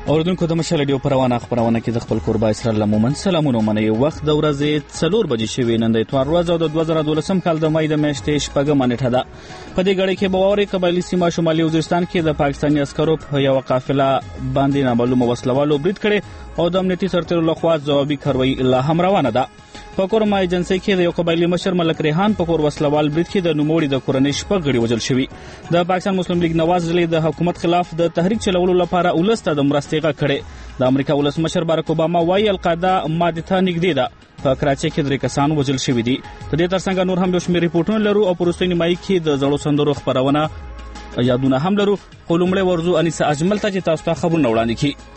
اوردونکو د مشال ډیو پروانه خبرونه کې د خپل قربا اسرائیل مومن سلامونه منې وخت د ورځې 4 بجې شوی نن د اتوار ورځ او د 2012 کال د مې د میاشتې شپږم نیټه ده. په دې غړي کې باوري قبایلی سیمه شمالي وزیرستان کې د پاکستاني عسکرو په یو قافله باندې نامعلومه وسلوالو برید کړي او د امنیتي سرتیرو لخوا ځوابي کاروایی لا هم روانه ده. په کورما ایجنسی کې د یو قبایلی مشر ملک ریحان په کور وسلوال برید کې د نوموړي د کورنۍ شپږ غړي وژل شوي. د پاکستان مسلم لیگ نواز ډلې د حکومت خلاف د تحریک چلولو لپاره ولسته د مرستې غږ کړي. د امریکا ولسمشر باراک اوباما وايي القاعده ماده ته نږدې ده. په کراچۍ کې 3 کسان وژل شوي دي. د دې ترڅنګ نور هم یو شمېر ریپورتونه لرو او په وروستۍ نیمایي کې د زړو سندرو خبرونه یادونه هم لرو. خو لومړی ورځو انیسه اجمل ته چې تاسو ته خبرونه وړاندې کړي.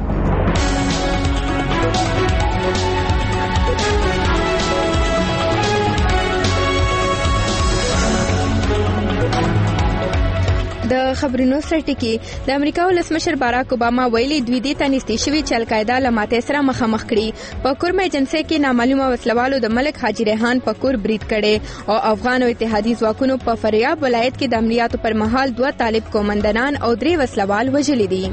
د خبرونو سرټکی د امریکا ولسمشر باراک اوباما ویلي دوی دې ته نږدې شوي چې القاعده له ماتې سره مخامخ کړي. په کورما ایجنسی کې نامعلومه وسلوالو د ملک حاجي ریحان په کور برید کړي او افغان او اتحادي ځواکونو په فاریاب ولایت کې د عملیاتو پر مهال 2 طالب کومندانان او 3 وسلوال وژلي دي.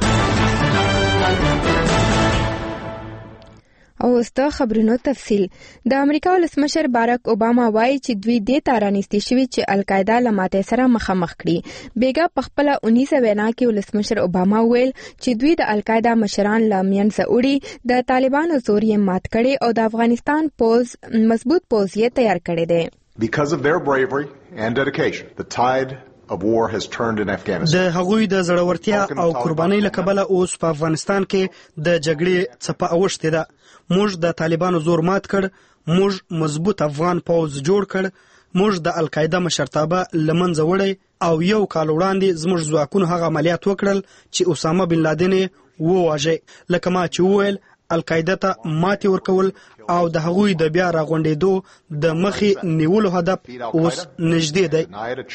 او د خبرونو تفصیل د امریکا ولسمشر باراک اوباما وایي چې دوی دې ته رانیستي شوي چې القاعده له ماتې سره مخامخ کړي. بیګا په خپل 19 وینا کې ولسمشر اوباما ویل چې دوی د القاعده مشران لا منځه وړي د طالبانو زور یې مات کړي او د افغانستان پوز مضبوط پوز یې تیار کړی دی. Because of their bravery and dedication, the tide of war has turned in Afghanistan. د هغوی د زړورتیا او قربانۍ له کبله اوس په افغانستان کې د جګړې څپه اوښتې ده. موږ د طالبانو زور مات کړ، موږ مضبوط افغان پوز جوړ کړ، موږ د القاعده مشرتابه لمنځه وړی او یو کال وړاندې زموږ ځواکونو هغه عملیات وکړل چې اسامه بن لادن وواژه. لکه ما چې وویل القاعده ته ماتې ورکول او د هغوی د بیا راغونډېدو د مخې نیولو هدف اوس نږدې دی.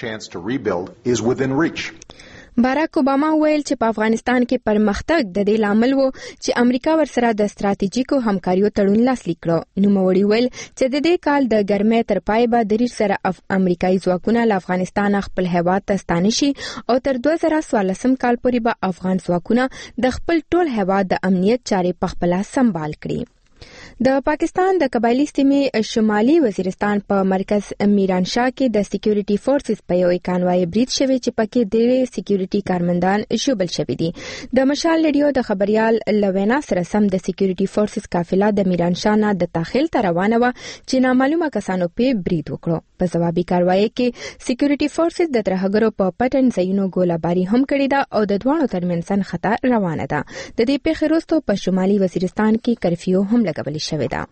باراک اوباما ویل چې په افغانستان کې پرمختګ د دې لامل وو چې امریکا ورسره د ستراتیژیکو همکاریو تړون لاسلیک کړ. نوموړي ویل چې د دې کال د ګرمۍ تر پای به د ریښ سره امریکایي ځواکونه له افغانستان خپل هیواد ته ستانه شي او تر 2014 کال پورې به افغان ځواکونه د خپل ټول هیواد د امنیت چارې په خپل سمبال کړي. د پاکستان د قبایلی سیمې شمالي وزیرستان په مرکز میرانشاه کې د سکیورټي فورسز په یو کانوای برید شوی چې پکې 3 سکیورټي کارمندان شوبل شوي دي. د مشال ریډیو د خبريال لوینا سره سم د سکیورټي فورسز قافله د میرانشاه نه د تاخیل ته روانه و چې نامعلومه کسانو په برید وکړو. په ځوابي کاروایی کې سکیورټي فورسز د ترهګرو په پټن ځایونو ګولهباري هم کړې ده او د دوانو ترمنځ خطر روانه ده. د دې پیښې وروسته په شمالي وزیرستان کې کرفیو هم لګول شوې ده.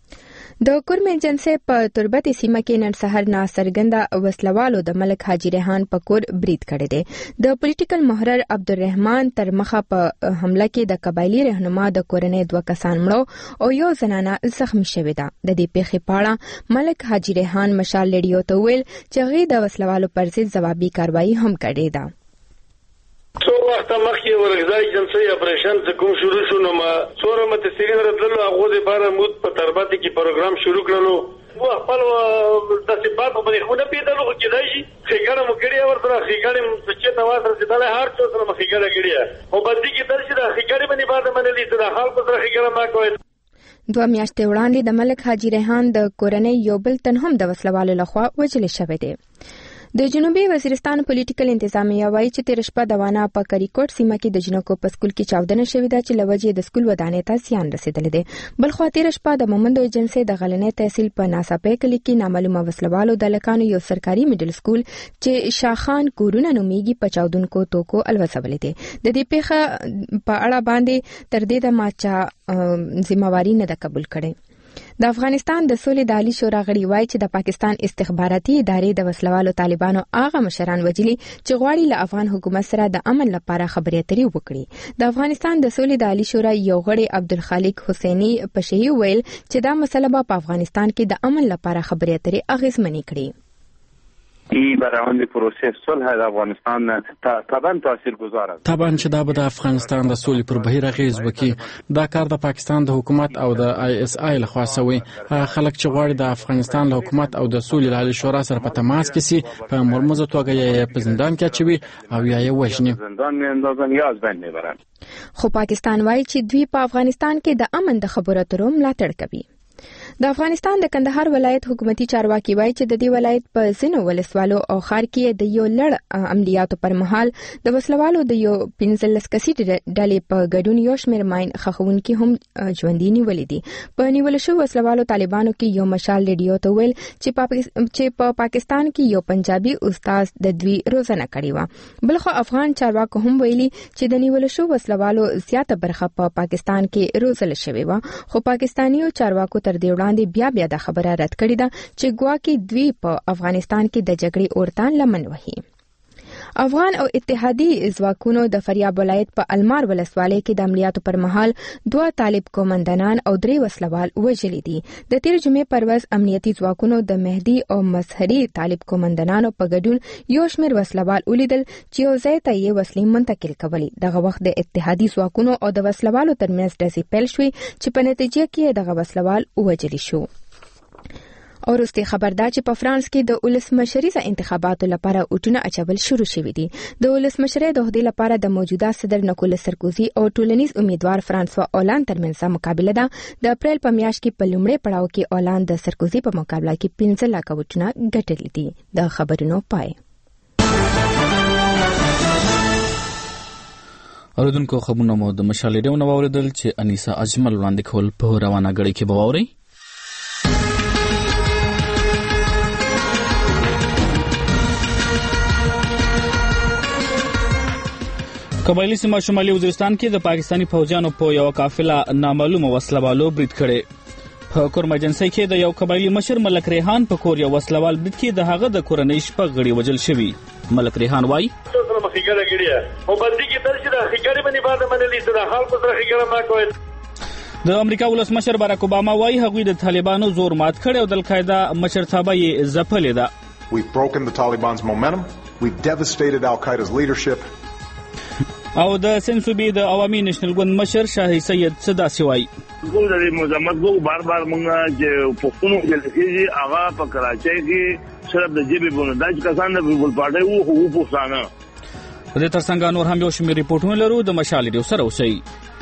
د کورما ایجنسی په تربتي سیمه کې نن سحر ناڅرګنده وسلوالو د ملک حاجي ریحان په کور برید کړی دی. د پولیټیکل محرر عبدالرحمن تر مخه په حمله کې د قبایلی رهنما د کورنۍ 2 کسان مړو او یو زنانه زخمی شوې ده. د دې پیښې په اړه ملک حاجي ریحان مشال ریډیو ته ویل چې هغه د وسلوالو پر ضد ځوابي کاروایی هم کړې ده. څو وخت مخکې ورغځای جنسي اپریشن څه کوم شروع شو نو ما څوره متسرین راتللو هغه د بار مود په تربته کې پروګرام شروع کړلو. و خپل د صفات په خونه پیدلو کې دایي خېګړه مو کړی ورته خېګړه چې تا واسره چې دله هر څو سره خېګړه کړی او باندې کې درشه د خېګړه باندې بعد منلې سره حال په سره خېګړه ما کوي. 2 میاشتې وړاندې د ملک حاجي ریحان د کورنۍ یو بل تن هم د وسلوالو لخوا وژل شوی دی. د جنوبي وزیرستان پولیټیکل انتظامیه وایي چې تیر شپه د وانا په کریکوټ سیمه کې د جنکو په سکول کې چاودنه شوې ده چې لوجې د سکول ودانۍ ته زیان رسیدلی دی. بل خو تیر شپه د مومندو ایجنسی د غلنۍ تحصیل په ناڅاپي کلی کې نامعلومه وسلوالو د لکانو یو سرکاري میډل سکول چې شاخان کورونه نومیږي په چاودونکو توکو الوځولې دي. د دې پیښه په اړه باندې تر دې د ماچا ذمہواری نه ده قبول کړي. د افغانستان د سولې د عالی شورا غړي وایي چې د پاکستان استخباراتي ادارې د وسلوالو طالبانو هغه مشران وژلي چې غواړي له افغان حکومت سره د امن لپاره خبرې اترې وکړي. د افغانستان د سولې د عالی شورا یو غړي عبدالخالق حسینی پشهی ویل چې دا مسله په افغانستان کې د امن لپاره خبرې اترې اغیزمنې کړي. ای برآمد پروسه صلح د افغانستان طبعا تاثیرگذار است. طبعا چې دا به د افغانستان د سولې پر بهیر اغیز وکړي. دا کار د پاکستان د حکومت او د آی اس آی لخوا شوی. خلک چې غواړي د افغانستان له حکومت او د سولې له عالی شورا سره په تماس کې سي په مرموزه توګه یې په زندان کې اچوي او یا یې وژني. زندان میاندازن یا از بین میبرن. خو پاکستان وایي چې دوی په افغانستان کې د امن د خبرو اترو ملاتړ کوي. د افغانستان د کندهار ولایت حکومتي چارواکي وایي چې د دې ولایت په ځینو ولسوالو او ښار کې د یو لړ عملیاتو پر مهال د وسلوالو د یو 15 کسیزې ډلې په ګډون یو شمېر ماین خښونکي هم ژوندي نیولي دي. په نیول شویو وسلوالو طالبانو کې یو مشال ریډیو ته ویل چې په پاکستان کې یو پنجابي استاد د دوی روزنه کړې وه. بلخو افغان چارواکو هم ویلي چې د نیول شویو وسلوالو زیاته برخه په پاکستان کې روزل شوې وه، خو پاکستانیو چارواکو تر دې وړاندې بیا د خبره رد کړې ده چې ګواکې دوی په افغانستان کې د جګړې اورتان لمن وهي. افغان او اتحادي ځواکونو د فاریاب ولایت په المار ولسوالۍ کې د عملیاتو پر مهال 2 طالب قومندانان او 3 وسلوال وژلي دي. د تیر جمعې پر ورځ امنیتي ځواکونو د مهدي او مظهري طالب قومندانانو په ګډون یو شمېر وسلوال ولیدل چې یو ځای ته یې وسلې منتقل کولې. دغه وخت د اتحادي ځواکونو او د وسلوالو ترمنځ ډزې پیل شوې چې په نتیجه کې دغه وسلوال وژل شو. او وروستي خبر دا چې په فرانس کې د ولسمشریزه انتخاباتو لپاره اوټونه اچول شروع شوي دي. د ولسمشرۍ د عہدې لپاره د موجوده صدر نیکولاس سرکوزي او ټولنیز امیدوار فرانسوا اولان ترمنځ مقابله ده. د اپریل په میاشت کې په لومړي پړاو کې اولان د سرکوزي په مقابله کې 15 لک اوټونه ګټلي دي. د خبرونو پای. اوریدونکو خبرونه مو د مشال ریډیو نو اوریدل چې انیسا اجمل وړاندې کول په روانه غړي کې باوري. قبایلی سیمه شمالي وزیرستان کې د پاکستانی فوجانو په یو قافله نامعلومه وسلوالو برید کړي. په کورم ایجنسی کې د یو قبایلی مشر ملک ریحان په کور یو وسلوال برید کې د هغه د کورنۍ شپږ غړي وژل شوي. ملک ریحان وایي د امریکا ولسمشر باراک اوباما وایي هغوی د طالبانو زور مات کړي او د القاعده مشرتابه یې ځپلې ده. We've broken the Taliban's momentum. We've devastated Al-Qaeda's leadership. او د سنسوبي د عوامي نېشنل ګوند مشر شاهي سید صداسي وایي موږ د مزمت کو بار موږ چې پښتون جلسي هغه په کراچۍ کې صرف د جيبي بونه د کسان د ګل پاړې وو پښتانه. د ترڅنګ نور هم یو شمېر ریپورتونه لرو. د مشال ډیو سره اوسئ.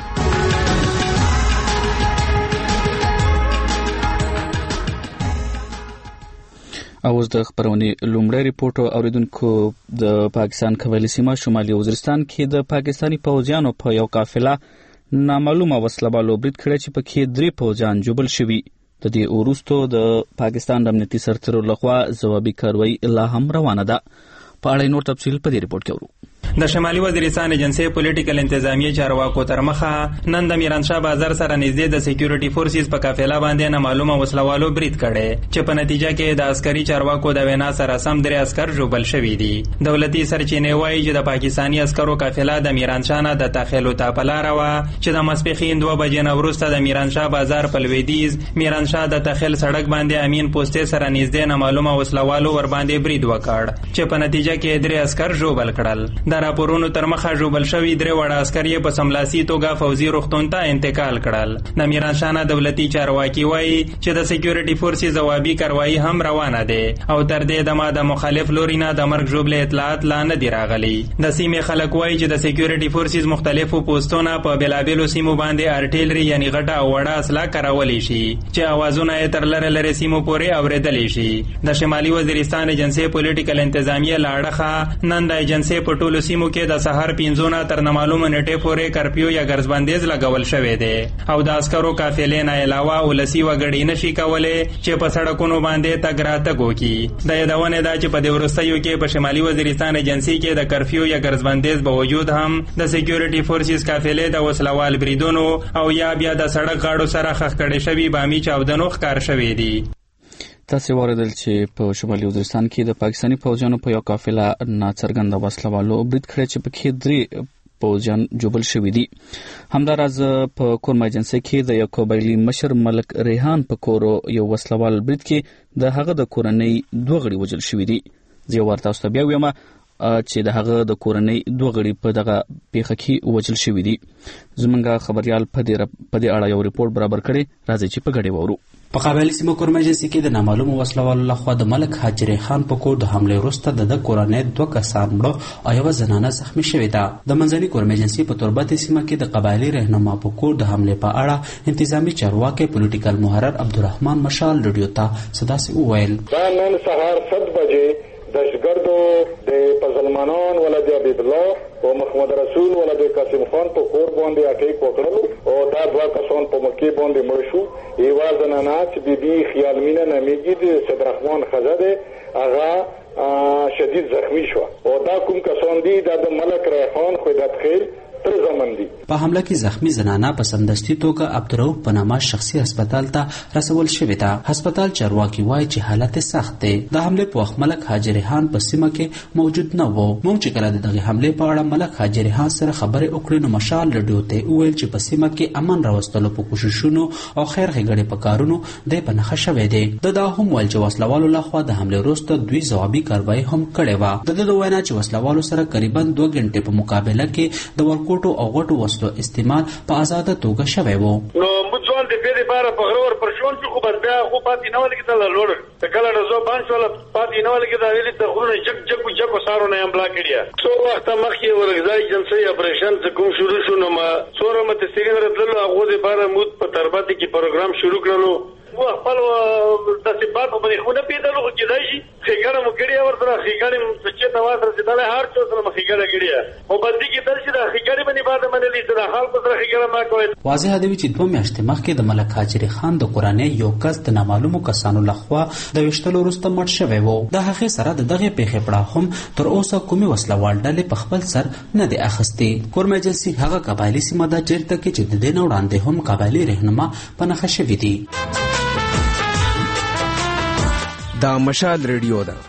اوس د خبرونې لومړی ریپورت اوریدونکو د پاکستان قبایلی سیمه شمالي وزیرستان کې د پاکستانی فوجانو په یو قافله نامعلومه وسلوالو برید کړی چې پکې 3 فوجان جوبل شوي. د دې وروسته د پاکستان د امنیتي سرتېرو لخوا ځوابي کاروایی لا هم روانه ده. په اړه نور تفصیل په دې ریپورت کې ورو. د شمالي وزیرستان ایجنسی پولیټیکل انتظامیه چارواکو تر مخه نن د میرانشاه بازار سره نږدې د سکیورټي فورسز په قافله باندې نامعلومه وسلوالو برید کړي چې په نتیجه کې د عسکري چارواکو د وینا سره سم 3 عسكر ژوبل شوي دي. دولتي سرچینې وایي چې د پاکستانی عسکرو قافله د میرانشاه نه د تخیلو ته په لار و چې د ماسپښین 2 بجې نه وروسته د میرانشاه بازار په لویدیز میرانشاه د تخیل سړک باندې امین پوسټ سره نږدې نامعلومه وسلوالو ور باندې برید وکړ چې په نتیجه کې 3 عسكر ژوبل کړل. د راپورونو تر مخه ژوبل شوي 3 وړه عسکر یې په سملاسي توګه فوزي روغتون ته انتقال کړل. د میرانشاه نه دولتي چارواکي وایي چې د سکیورټي فورسز ځوابي کاروایی هم روانه ده او تر دې دمه د مخالف لوري نه د مرګ ژوبلې اطلاعات لا نه دي راغلي. د سیمې خلک وایي چې د سکیورټي فورسز مختلفو پوسټونو په بلابلو سیمو باندې ارټیلري یعنی غټه او وړه اسلحه کارولې شي چې اوازونه یې تر لره سیمو پورې اورېدلې شي. د شمالي وزیرستان ایجنسی پولیټیکل انتظامیه لاړه نن د ایجنسی په ټولو سیمو کې د سحر 15 تر نامعلومه نیټه پورې کرفیو یا ګرځبندیز لګول شوې ده او د عسکرو قافلې نه علاوه ولسی وګړي نشي کولای چې په سړکونو باندې تګ راتګ وکړي. د یادونه ده چې په دې وروستیو کې په شمالي وزیرستان ایجنسی کې د کرفیو یا ګرځبندیز باوجود هم د سکیورټي فورسز قافلې د وسلوال بریدونو او یا بیا د سړک غاړو سره خښ کړي شوی بامي چاودنو ښکار شوی دي. تاسو واردل چې په شمالي وزیرستان کې د پاکستانی فوجانو په یو قافله ناڅرګنده وسلوالو برید کړی چې پکې 3 فوجان جوبل شوي دي. همداراز په کورم ایجنسی کې د یو قبایلی مشر ملک ریحان په کور یو وسلوال برید کې د هغه د کورنۍ 2 غړي وژل شوي دي. زه ورته تاسو ته بیا وایم چې د هغه د کورنۍ 2 غړي په دغه پیښه کې وژل شوي دي. زمونږ خبريال په دې اړه یو ریپورت برابر کړي، راځي چې په ګډه وورو. په قبایلی سیمه کورمجنسي کې د نامعلومو وسلوالو لخوا د ملک حاجر خان په کور د حمله وروسته د کورنۍ 2 کسان مړه او یو زنانه زخمی شوې ده. د منځني کورمجنسي په توربت سیمه کې د قبایلی رهنما په کور د حمله په اړه انتظامی چارواکي پولیټیکل محرر عبدالرحمن مشال رادیو ته صداسي وویل. دا نن سهار 7 بجې دهشتګردو د پزلمانان ولد عبد الله او محمد رسول ولد قاسم خان په کور باندې اټیک وکړل او دا 2 کسان په مکه باندې مړ شو. یو زنانه چې بیبي خیال مینه نامیږي د صدررحمان خزاده هغه شدید زخمی شو او دا کوم کسان دي د ملک ریحان خدات خیر تر زمن دي. په حمله کې زخمی زنانه په سمدستي توګه عبدالرؤف په نامه شخصي هسپتال ته رسول شوې ده. هسپتال چارواکي وایي چې حالت سخت دی. د حمله په وخت ملک حاجر خان په سیمه کې موجود نه و. موږ چې کله دغه حمله په اړه ملک حاجر خان سره خبرې وکړې نو مشال رادیو ته وویل چې په سیمه کې امن راوستلو په کوششونو او خیر ښېګڼې په کارونو د په نښه شوی دی. دا هم ویل چې وسلوالو لخوا د حمله وروسته 2 ځوابي کاروایی هم کړې وه. د وینا چې وسلوالو سره قریبا 2 غنټې په مقابله کې د ورکوټو او غټو وسلو استعمال په آزاده توګه شوی و. نو مځوال د پیری بار په غرور پرشون چې خو بیا خو پاتې نه ولګي ته لوړ ته کله رضا بانش ولا پاتې نه ولګي دا ویلي ته غرونه جګ سارو نه امبلا کړیا. څو وخت مخکې ورغځای جنسي اپریشن څخه کوم شروع شو نو ما څوره مت سیګن راتلو هغه د بار مود په تربات کې پروګرام شروع کړلو. و خپل د صفات په خونه پیدلو کې دای شي خېګړه مو کړی ورته خېګړه چې تا واسره چې دا هر څه سره خېګړه کړی او بدی کې تر چې دا خېګړه باندې بعد باندې لیدل حال په سره خېګړه ما کوي. واضح دی چې 2 میاشتې مخکې د ملک حاجر خان د کورنۍ یو کس د نامعلومو کسانو لخوا د وشتلو وروسته مړ شوی و. د هغې سره د دغه پیښې پړه هم تر اوسه کومې وسلوال ډلې په خپل سر نه دی اخیستې. کورمجنسي هغه قبایلی سیمه ده چیرته کې چې د دې نه وړاندې هم قبایلی رهنما په نښه شوي دي. دا مشال رادیو ده.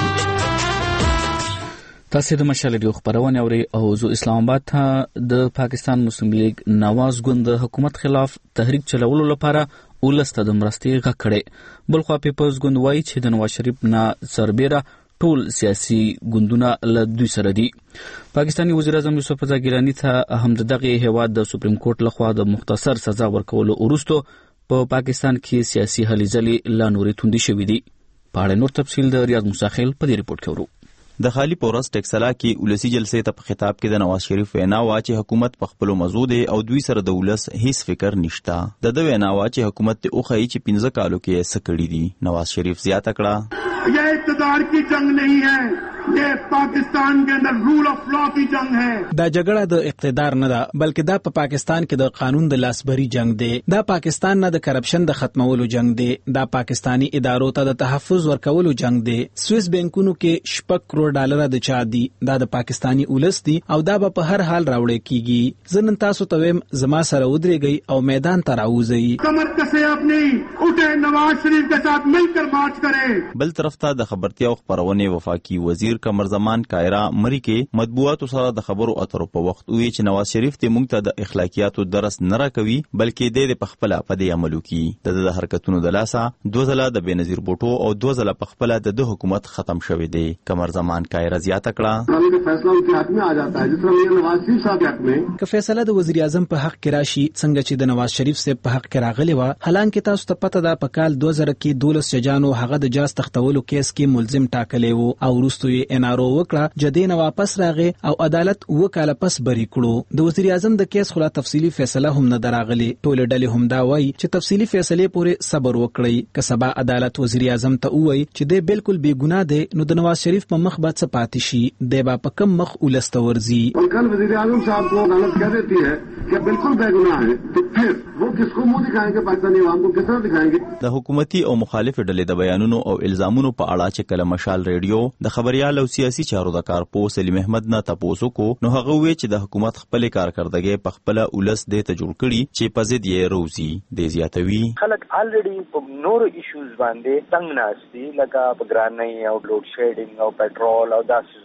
تاسو د مشال رادیو خبرونه اوري او زو اسلام آباد ته د پاکستان مسلم لیگ نواز ګوند حکومت خلاف تحریک چلولو لپاره ولسته د مرستې غږ کړي. بل خو پیپلز ګوند وایي چې د نواز شریف نه سربېره ټول سیاسي ګوندونه له دوی سره دي. پاکستانی وزیر اعظم یوسف رضا ګیلانی ته هم دغه هیواد د سپریم کورټ لخوا د مختصر سزا ورکولو وروسته په پاکستان کې سیاسي هلې ځلې لا نورې توندې شوې دي. په اړه نور تفصیل د ریاض مساخیل په دې ریپورت کې ورو. د خالی پورس ټکسلا کې ولسی جلسې ته په خطاب کې د نواز شریف وینا وا چې حکومت په خپل مزود او دوی سره د ولس هیڅ فکر نشتا. د وینا وا چې حکومت ته اوخی چې 15 کالو کې سکړی دي. نواز شریف زیاته کړه یہ اقتدار کی جنگ نہیں ہے، یہ پاکستان کے اندر رول آف لا کی جنگ ہے. دا جګړه د اقتدار نه ده بلکې دا په پاکستان کې د قانون د لاسبري جنگ دی. دا پاکستان نه د کرپشن د ختمولو جنگ دی. دا پاکستانی ادارو ته د تحفظ ورکولو جنگ دی. سویس بانکونو کې $6 کروڑ د چا دي. دا د پاکستانی ولس دي او دا به په هر حال راوړی کیږي. زنن تاسو ته ویم زما سره ودرېږئ او میدان ته راوځئ. کمر کسے اپنی اٹھے نواز شریف کے ساتھ مل کر مارچ کریں. بل طرف ته د خبرتیا او خبرونه وفاقي وزیر قمر زمان کایرا مری کې مطبوعاتو سره د خبرو اترو په وخت وی چې نواز شریف ته موږ ته د اخلاقیاتو درس نه راکوي بلکې د خپل په دې عملو کې د حرکتونو د لاسه 2 ځله د بنظیر بوټو او 2 ځله په خپل د حکومت ختم شوی دی. قمر زمان کایرا زیاته کړه فیصله ان کے ہاتھ میں آ جاتا ہے جس طرح نواز شریف صاحب حق میں که فیصله د وزیر اعظم په حق کې راشي څنګه چې د نواز شریف سے په حق کې راغلی و. حالانکه تاسو ته پته ده په کال 2000 کې 12 ججانو هغه د جاز تختولو کیس کې ملزم ټاکلی وو او وروسته یې انارو وکړه جدي نه واپس راغی او عدالت وکاله پس بری کړو. د وزیر اعظم د کیس خلا تفصیلی فیصله هم نه دراغلی. ټول ډلې هم دا وایي چې تفصیلی فیصله پورې صبر وکړي. که سبا عدالت وزیر اعظم ته وایي چې دی بالکل بے ګناه دی نو د نواز شریف په مخ به څه پاتې شي. دی با په کم مخ ولسته ورزي. کل وزیر اعظم صاحب کو عدالت کہہ دیتی ہے کہ بالکل بے گناہ ہے تو پھر وہ کس کو منہ دکھائیں گے؟ پاکستانی عوام کو کس طرح دکھائیں گے؟ د حکومتي او مخالف ډلې د بیانونو او الزامونو په اړه چې کله مشال ریډیو د خبريال او سیاسي چارو د کارپو سلیم احمد نه تاسو کو نو هغه وی چې د حکومت خپل کارکردګي په خپل ولس د ته جوړ کړي چې په ضد یې روزي د زیاتوي. خلک الریډي په نور ایشوز باندې څنګه ناشتي لکه په ګرانۍ او لوډ شیډینګ او پټرول او داسې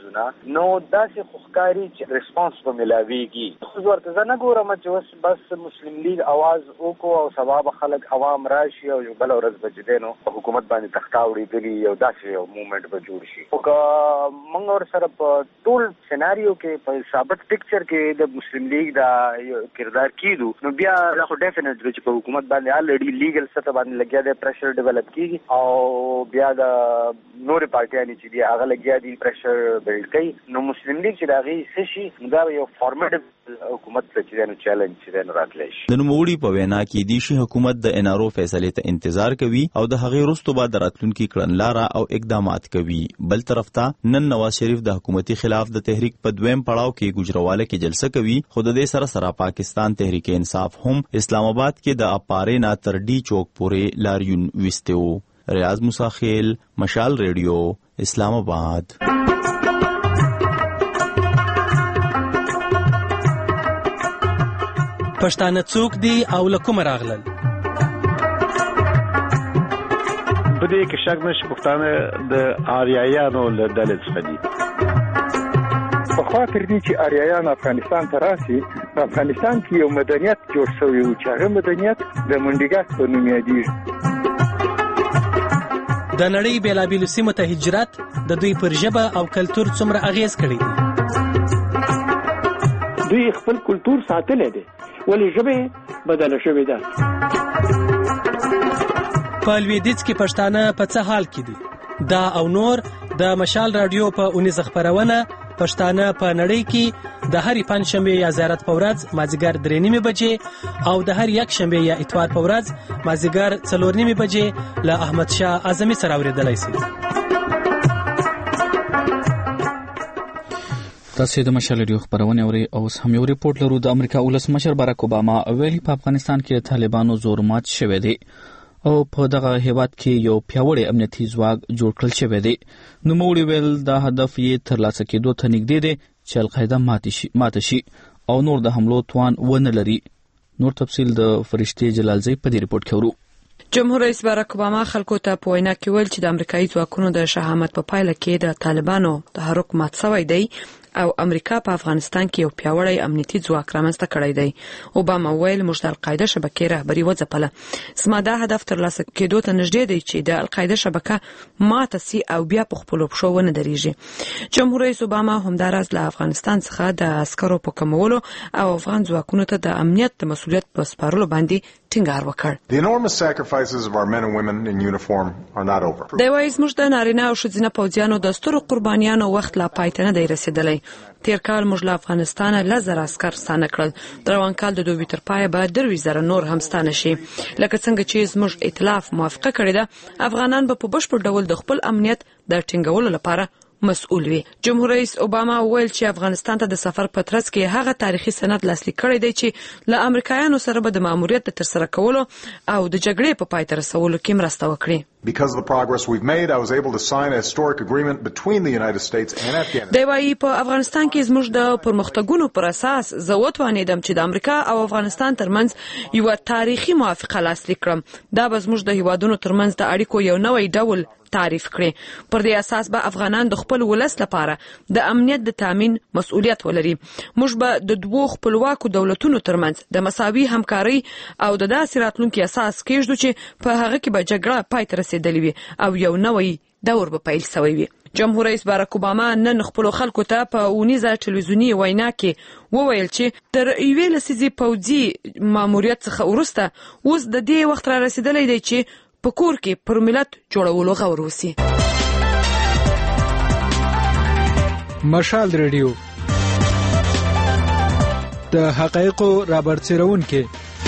اوازونه نو داسې خوخکاری چې ریسپانس په ملاويږي خو ورته زه نه ګورم چې اوس بس مسلم لیگ आवाज وکړو او سبب خلک عوام راشي او یو بل ورځ بچدنو حکومت باندې تختاوړي دي یو داسې یو موومېنټ به جوړ شي او موږ ور سره په ټول سيناريو کې په ثابت پکچر کې د مسلم لیگ دا کردار کیدو نو بیا خو ډیفینټلی چې په حکومت باندې الریډي لیګل سطح باندې لګیا دی پریشر ډیولپ کیږي او بیا د نورې پارټیانې چې دی هغه لګیا دي پریشر بلډ کوي نو مسلم لیگ چې دا غي سشي دا یو فارمیډ حکومت چې نو چیلنج چې راتلی شي د نوموړي په وینا کې د شي حکومت د انارو فیصلې ته انتظار کوي او د هغې وروسته بعد راتلونکي کړنلاره او اقدامات کوي. بل طرف ته نن نواز شریف د حکومتي خلاف د تحریک په دویم پړاو کې ګجرواله کې جلسه کوي خو د دې سره پاکستان تحریک انصاف هم اسلام آباد کې د اپارې نه تر ډي چوک پورې لاریون وستو. ریاض موسی خیل، مشال ریډیو، اسلام آباد. پښتانه څوک دي او له کومه راغلل؟ په دې کې شک نشته پښتانه د آریایانو له ډلې څخه دي. په خاطر دي چې آریایان افغانستان ته راسي په افغانستان کې یو مدنیت جوړ شوی و چې هغه مدنیت د منډیګک په نوم یادېږي. د نړۍ بیلابیلو سیمو ته هجرت د دوی پر ژبه او کلتور څومره اغیز کړی دی؟ دوی خپل کلتور ساتلی دی ولې ژبه بدله شوې ده. په لویدیځ کې پښتانه په څه حال کې دي؟ دا او نور د مشال رادیو په 19 خبرونه پښتانه په نړۍ کې د هرې پنځشنبه یا زیارت په ورځ مازیګر 3:30 بجې او د هر یک شنبه یا اتوار په ورځ مازیګر 4:30 بجې له احمد شاه اعظمي سره اوریدلای شئ. تاسو د مشال رادیو خبرونه اورئ او هم یو ریپورت لرو. د امریکا ولسمشر باراک اوباما ویلي په افغانستان کې طالبانو زور مات شوی دی او په دغه هیواد کې یو پیاوړی امنیتي ځواک جوړ کړل شوی دی. نوموړي ویل دا هدف یې ترلاسه کېدو ته نږدې دی چې القاعده ماته شي او نور د حملو توان ونه لري. نور تفصیل د فرشتي جلالزی په دې ریپورت کې ورو. جمهور رئیس باراک اوباما خلکو ته په وینا کې ویل چې د امریکایي ځواکونو د شهامت په پایله کې د طالبانو تحرک مات شوی دی او امریکا په افغانستان کې یو پیاوړی امنیتي ځواک رامنځته کړی دی. اوباما ویل موږ د القاعده شبکې رهبری وځپله. زما دا هدف ترلاسه کېدو ته نږدې دی چې د القاعده شبکه ماته سي او بیا په خپلو پښو ونه درېږي. جمهور رئیس اوباما همداراز له افغانستان څخه د عسکرو په کمولو او افغان ځواکونو ته د امنیت د مسؤلیت په سپارلو باندې ټینګار وکړ. The enormous sacrifices of our men and women in uniform are not over. د وایي زموږ د نارینه او ښځینه پوځیانو د سترو قربانیانو وخت لا پای ته نه دی رسېدلی. تیر کال موږ له افغانستانه 1000 عسکر ستانه کړل. د روان کال د دوبي تر پایه به 3000 نور هم ستانه شي. لکه څنګه چې زموږ ائتلاف موافقه کړې ده افغانان به په بشپړ ډول د خپل امنیت د ټینګولو لپاره مسؤل وي. جمهور رئیس اوباما ویل چې افغانستان ته د سفر په ترڅ کې هغه تاریخي سند لاسلیک کړی دی چې له امریکایانو سره به د ماموریت د ترسره کولو او د جګړې په پای ته رسولو کې مرسته وکړي. Because of the progress we've made, I was able to sign a historic agreement between the United States and Afghanistan. دی وايي په افغانستان کې زموږ د پرمختګونو پر اساس زه وتوانیدم چې د امریکا او افغانستان ترمنځ یو تاریخي موافقه لاسلیک کړم. دا به زموږ د هیوادونو ترمنځ د اړیکو یو نوی ډول تعریف کړي. پر دې اساس به افغانان د خپل ولس لپاره د امنیت د تامین مسؤلیت ولري. موږ به د دوه خپلواکو دولتونو ترمنځ د مساوي همکاري او د داسې راتلونکي اساس کېږدو چې په هغه کې به جګړه پای ته رسېدلې وي او یو نوی دور به پیل شوی وي. جمهور رئیس باراک اوباما نن خپل خلکو ته په اونیزه ټلویزیونی وینا کې وویل چې تر یوې لسیزې پوځي ماموریت څخه وروسته اوس د دې وخت را رسیدلی دی چې په کور کې پر ملت جوړولو غور وسی. مشال ریډیو د حقایقو رابرسېرون کې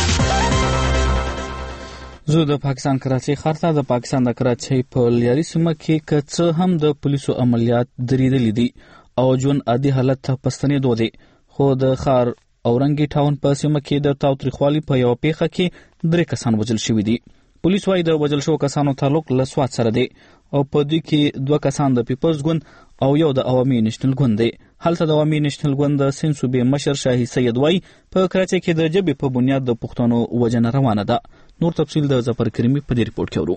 زه د پاکستان کراچۍ ښار ته د پاکستان د کراچۍ په لیاري سیمه کې که څه هم د پولیسو عملیات درېدلي دي او ژوند عادي حالت ته په ستنېدو دی خو د ښار اورنګي ټاون په سیمه کې د تاوتریخوالي په یوه پیښه کې 3 کسان وژل شوي دي. پولیس وايي د وژل شوو کسانو تعلق له سوات سره دی او په دوی کې 2 کسان د پیپلز ګوند او یو د عوامي نېشنل ګوند دی. هلته د عوامي نېشنل ګوند د سند صوبې مشر شاهي سید وايي په کراچۍ کې د جبې په بنیاد د پښتنو وژنه روانه ده. نور تفصیل د ظفر کریمي په دې ریپورت کې ورو.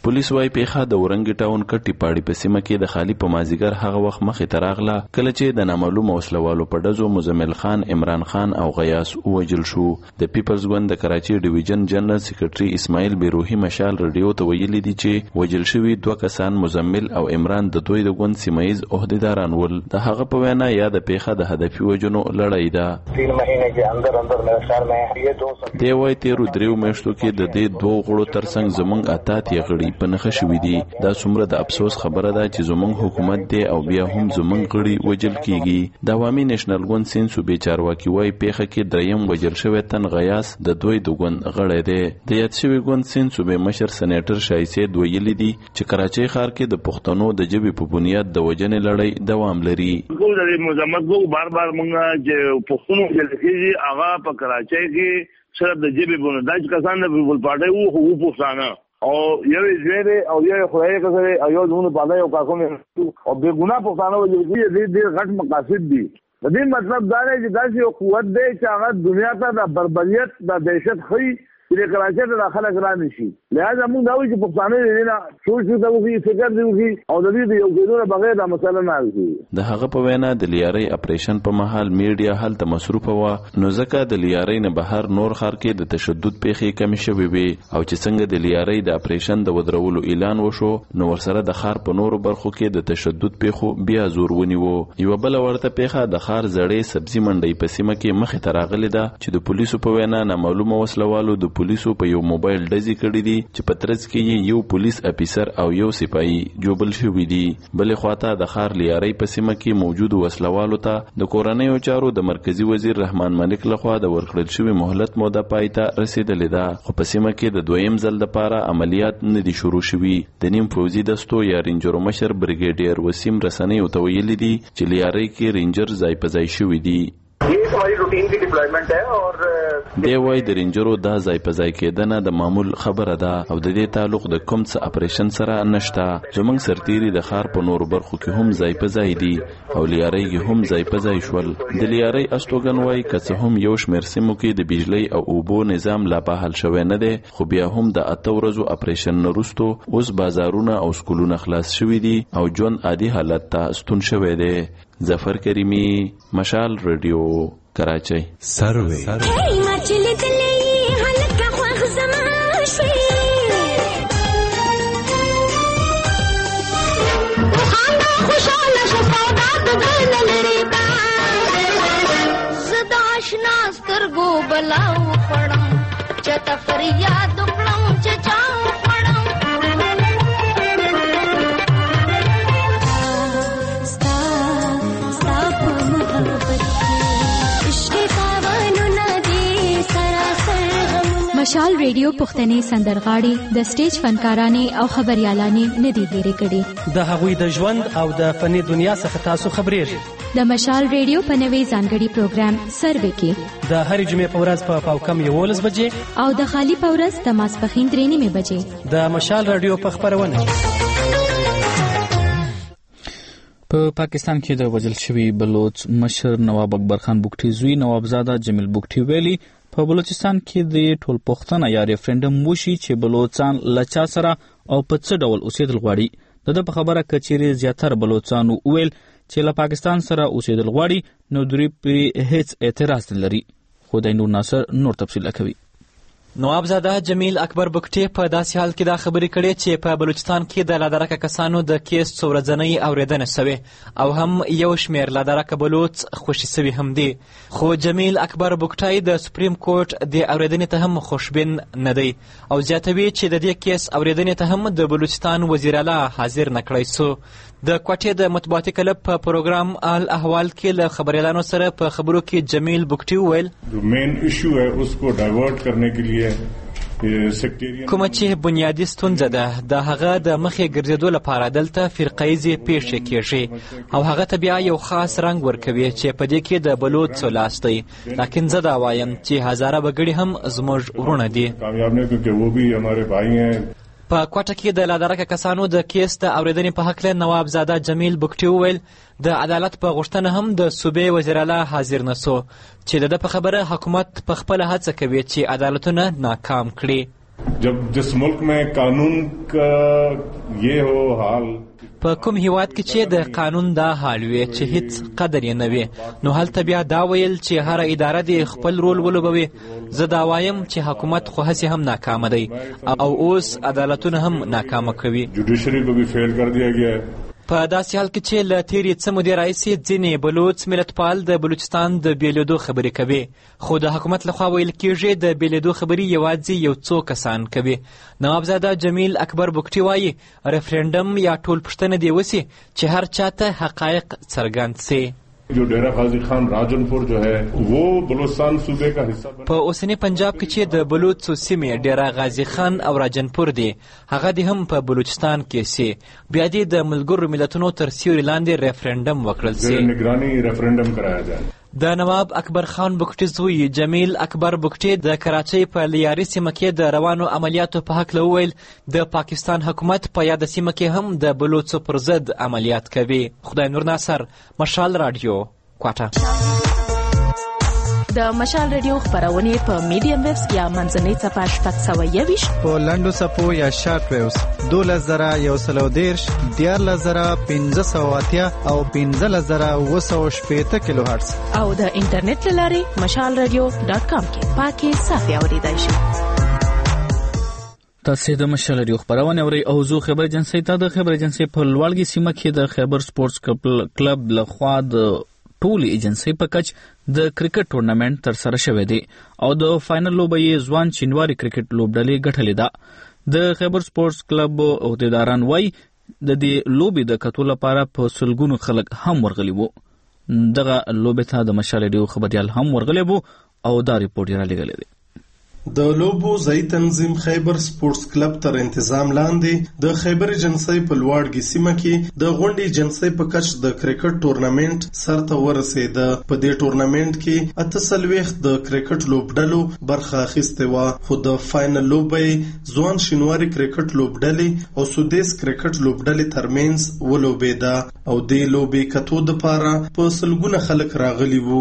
پولیس وايي پیښه د ورنګ ټاون کټي پاړي په سیمه کې د خالی په مازیګر هغه وخت مخې ته راغله کله چې د نامعلوم وسلوالو په ډزو مزمل خان، عمران خان او غیاس ووجل شو. د پیپلز ګوند د کراچي ډیویژن جنرال سیکریټري اسماعیل بیروهی مشال رادیو ته ویلي دي چې وجل شوي 2 کسان مزمل او عمران د دوی د ګوند سیمایز عہدیداران ول. د هغه په وینا یا د پیښه د هدفي وجنو لړۍ ده. 3 مهینه کې اندر میرے خیال میں یہ 200 دی وای تیرو دریو میاشتو کې د دې 2 غړو ترڅنګ زمونږ اتات یې غړي په نخښه شوې دي. دا څومره د افسوس خبره ده چې زمونږ حکومت دی او بیا هم زمونږ غړي وجل کیږي. د عوامي نېشنل ګوند سین صوبې چارواکي وای پیښه کې دریم وجل شوی تن غیاس د دوی د ګوند غړی دی. د یاد شوی ګوند سین صوبې مشر سېنیټر شایسید ویلي دي چې کراچۍ ښار کې د پښتنو د ژبې په بنیاد د وجنې لړۍ دوام لري. ګول د مزمت کو بار بار مونږه چې پښتنو کې لکېږي هغه په کراچۍ کې صرف د ژبې په بنیاد کسان د پیپل پارټي وو پښتانه او یو زیره او یو خدای کسره او یو زمونږ پاده یو کاکو او بے ګناه پښتانه وجل دي غټ مقاصد دي. د دې مطلب دا دی چې داسې یو قوت دی چې هغه دنیا ته د بربریت د دهشت ښیي چې کراچۍ ته داخله ګران شي. لہذا موږ دا وایو چې پښتانه دې نه سوچ وکړي، فکر دې وکړي او د دې یو ګډوډه بغیر د مسله نه حل کیږي. د هغه په وینا د لیارۍ اپریشن په مهال میډیا هلته مصروفه و، نو ځکه د لیارۍ نه بهر نور ښار کې د تشدد پیښې کمې شوې وي او چې څنګه د لیارۍ د اپریشن د ودرولو اعلان وشو نو ورسره د ښار په نورو برخو کې د تشدد پیښو بیا زور ونیو. یو بل ورته پیښه د ښار زړې سبزي منډۍ په سیمه کې مخې ته راغلې ده چې د پولیسو په وینا نامعلومه وسلوالو د پولیسو په یو موبایل ډزې کړې دي چې په ترڅ کې یو پولیس افیسر او یو سپایي جوبل شوي دي. بلې خواته د ښار لیارۍ په سیمه کې موجودو وسلوالو ته د کورنیو چارو د مرکزی وزیر رحمان ملک لخوا د ورکړل شوي مهلت موده پای ته رسیدلې ده، خو په سیمه کې د دویم ځل لپاره عملیات نه دي شروع شوي. د نیم پوځي دستو یا رینجرو مشر بریګیډیر وسیم رسنیو ته ویلي دي چې لیارۍ کې رینجر ځای په ځای شوي دي. یہ ہماری روٹین کی ڈپلائمنٹ ہے اور دی وای د رینجرو دا ځای په ځای کېدنه د معمول خبره ده او د دې تعلق د کوم څه اپریشن سره نشته. زمونږ سرتیری د ښار په نورو برخو کې هم ځای په ځای دي او لیارۍ کې هم ځای په ځای شول. د لیارۍ استوګن وای که څه هم یو شمېر سیمو کې د بجلی او اوبو نظام لا بحال شوی نه دی، خو بیا هم د 8 ورځو اپریشن نه وروسته اوس بازارونه او سکولونه خلاص شوي دي او ژوند عادي حالت ته ستون شوی دی. ظفر کریمی، مشال رادیو، کراچۍ. سروي سترګو بلاو خړم چته فریاد وکړم چې چاو خړم ستا په محبت کې عشق پاوانو ندي سراسر. مشال ریډیو پښتني سندرغاړي د سټیج فنکارانې او خبريالانې ندي ډېرې کړي. د هغوی د ژوند او د فني دنیا څخه تاسو خبرېږئ. د مشال ریډیو په نوي ځانګړي پروګرام سروي کې د هرې جمعې په ورځ په پاوکم 11 بجې او د خالی په ورځ د ماسپښین 3:30 بجې د مشال رادیو په خبرونه. په پاکستان کې د وژل شوي بلوچ مشر نواب اکبر خان بوګټي زوی نوابزاده جمیل بوګټي ویلي په بلوچستان کې د ټول پښتنه یا ریفرندم وشي چې بلوچستان لچا سره او په څه ډول اوسېدل غواړي. د خبره کچېرې زیاتره بلوچستانو ویل چې له پاکستان سره اوسېدل غواړي نو دوی پرې هیڅ اعتراض نه لري. خو د نور ناصر نور تفصیل کوي. نوابزاده جمیل اکبر بوګټي په داسې حال کې دا خبرې کړې چې په بلوچستان کې د لادرکه کسانو د کیس څو ورځنۍ اورېدنه سوې او هم یو شمېر لادرکه بلوچ خوشي سوي هم دي. خو جمیل اکبر بوګټي د سپریم کورټ د اورېدنې ته هم خوشبین نه دی او زیاتوي چې د دې کیس اورېدنې ته هم د بلوچستان وزیر اعلی حاضر نه کړی سو. د کوټې د مطبوعاتي کلب په پروګرام الاحوال کې له خبريالانو سره په خبرو کې جمیل بوګټي وویل جو مین ایشو ہے اس کو ڈائیورٹ کرنے کے لیے کومه چې بنیادی ستونزه ده د هغه د مخې ګرځېدو لپاره دلته فرقایزې پیښې کېږي او هغه ته بیا یو خاص رنګ ورکوي چې په دې کې د بلوچ لاس دی. لکن زه دا وایم چې هزاره وګړي هم زموږ ورونه دي. کامیاب نه کیونکه وہ بھی ہمارے بھائی ہیں. په کوټه کې د لادرکه کسانو د کیس د اورېدنې په هکله نوابزاده جمیل بوګټي وویل د عدالت په غوښتنه هم د صوبې وزیر اعلی حاضر نسو چې د په خبره حکومت په خپله هڅه کوي چې عدالتونه ناکام کړي. जब जिस मुल्क में कानून का ये हो हाल په کوم هیواد کې چې د قانون دا حال وي چې هیڅ قدر یې نه وي نو هلته بیا دا ویل چې هر اداره دې خپل رول ولوبوي. زه دا وایم چې حکومت خو هسې هم ناکامه دی او اوس عدالتونه هم ناکامه کوي. جوډیشري کو بھی فیل کر دیا گیا ہے. په داسې حال کې چې له تېرې څه مودې راهیسې ځینې بلوڅ ملتپال د بلوچستان د بېلېدو خبرې کوي خو د حکومت لخوا ویل کېږي د بېلېدو خبرې یوازې یو څو کسان کوي. نوابزاده جمیل اکبر بکټي وایي ریفرنډم یا ټول پوښتنه دې وسي چې هر چاته حقایق څرګند سي. जो डेरा गाजी खान राजनपुर जो है वो बलूचिस्तान सूबे का हिस्सा बना. په اوسنی پنجاب کې چې د بلوڅو سیمې ډیرا غازی خان او راجنپور دی هغه دې هم په بلوچستان کې سي بیا دې د ملګرو ملتونو تر سیوري لاندې ریفرنډم وکړل سي. نگرانی ریفرنډم کرایا جائے. د نواب اکبر خان بکټي زوی جمیل اکبر بکټي د کراچۍ په لیاري سیمه کې د روانو عملیاتو په هکله وویل د پاکستان حکومت په یاده سیمه کې هم د بلوڅو پر ضد عملیات کوي. خدای نور ناصر، مشال رادیو، کوټه. د مشال رادیو خبرونه په میډیم ویوز یا منځنۍ څپه 721 په لنډو څپو یا شارټ ویوز 12110 14580 او 15780 کیلو هرتز او د انټرنیټ لارې mashalradio.com کې پاکي صافي اوریدای شئ. تاسو د مشال رادیو خبرونه اورئ او زه خبر ایجنسی ته د خبر ایجنسی په لوړګي سیمه کې د خیبر سپورتس کلب لخوا د ټولي ایجنسی په کچ د کرکټ ټورنمنت تر سره شوی دی او د فائنل لوبه یې ځوان چینواری کرکټ لوبډلې ګټلې ده. د خیبر سپورتس کلب عہدیداران وایي د دې لوبې د کتو لپاره په سلګونو خلک هم ورغلي وو. دغه لوبې ته د مشال رادیو خبريال هم ورغلي وو او دا ریپورت یې را لګلې دی. د لوبو ځای تنظیم خیبر سپورتس کلب تر تنظیم لاندې د خیبر ایجنسی په لوړګي سیمه کې د غونډې ایجنسی په کچ د کرکټ ټورنمنت سرته ورسېده. په دې ټورنمنت کې 48 د کرکټ لوبډلو برخه اخیسته و خو د فائنل لوبې ځوان شینواری کرکټ لوبډلې او سودیس کرکټ لوبډلې ترمنځ ولوبېده او د لوبې کتو د پاره په سلګونه خلک راغلي وو.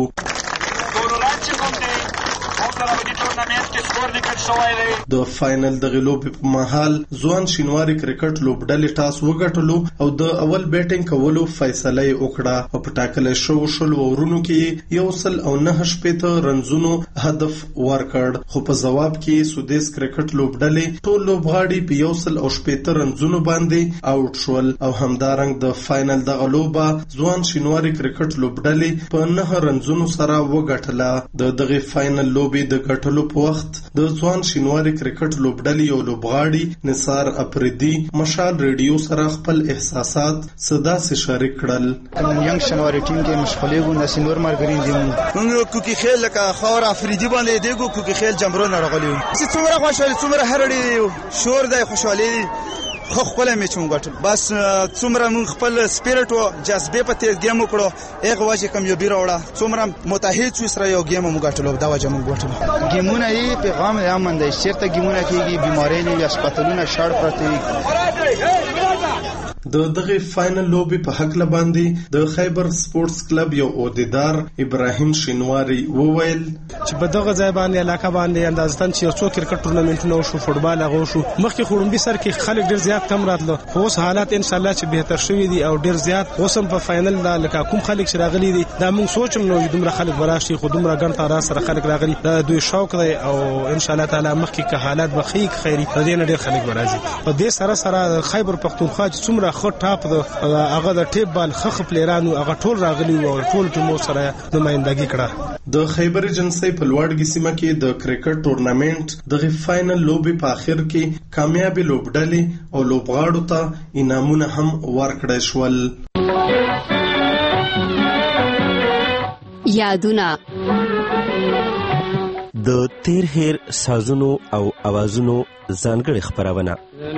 د فائنل د غلوب په محل ځوان شینواری کرکټ لوبډلې ټاس وګټلو او د اول بیټینګ کولو فیصله وکړه او په ټاکل شل ورونو کې 109 رنزونو هدف ورکړ خو په جواب کې سودیس کرکټ لوبډلې ټول لوبغاړي په 108 رنزونو باندې اوټ شول او همدارنګ د فائنل د غلوبه ځوان شینواری کرکټ لوبډلې په 9 رنزونو سره وګټله. د دغه فائنل لوبې د ګټلو په وخت د ځوان شینواری کرکټ لوبډلې یو لوبغاړي نثار اپریدي مشال رادیو سره خپل احساسات صدا سره شریک کړل. ینګ شینواری ټیم کې مشغولې وو نسنور مارګرین دي موږ کوکی خیل لکه خور افریدي باندې دیګو کوکی خیل جمرو نه راغلی چې څومره خوشاله څومره هرړي شور دی خوشالي خو خپل میچ مونږ ګټل بس څومره مونږ خپل سپیرټ او جذبه په تیز گیم وکړو هغه واجه کم یو بیره وړه څومره متحد شو سره یو گیم مونږ ګټلو دا واجه مونږ ګټلو. گیمونه یې پیغام یې امن دی چیرته گیمونه کیږي بیماری نه یا هسپتالونه شاړ پرته. د دغه فائنل لوبي په حق لباندې د خیبر سپورتس کلب یو عہدیدار ابراهیم شینواری وویل چې په دغه ځای باندې علاقه باندې اندازتن چې یو څو کرکټ ټورنمنټونه شو فوتبال هغه شو مخکې خړومبي سر کې خلک ډیر زیات کم راتلو خو اوس حالات ان شاء الله چې بهتر شوي دي او ډیر زیات اوسم په فائنل دا لکه کوم خلک چې راغلي دي دا موږ سوچم نو دومره خلک وراشي خو دومره ګڼ تارا سره خلک راغلي دا دوی شوق دی او ان شاء الله تعالی مخکې که حالات بخیک خیری په دې نه ډیر خلک ورازي په دې سره سره خیبر پختونخوا چې څومره خټ ټاپ هغه د ټیپ بال خخ پلیرانو هغه ټول راغلي او ټول ټیمو سره نمائندګي کړه. د خیبر ایجنسی په لوړګي سیمه کې د کرکټ ټورنمنت د فائنل لوبي په اخر کې کامیابی لوبډلې او لوبغاړو ته انعامونه هم ورکړل شول. یادونه د تیر هیر سازونو او اوازونو ځانګړي خبرونه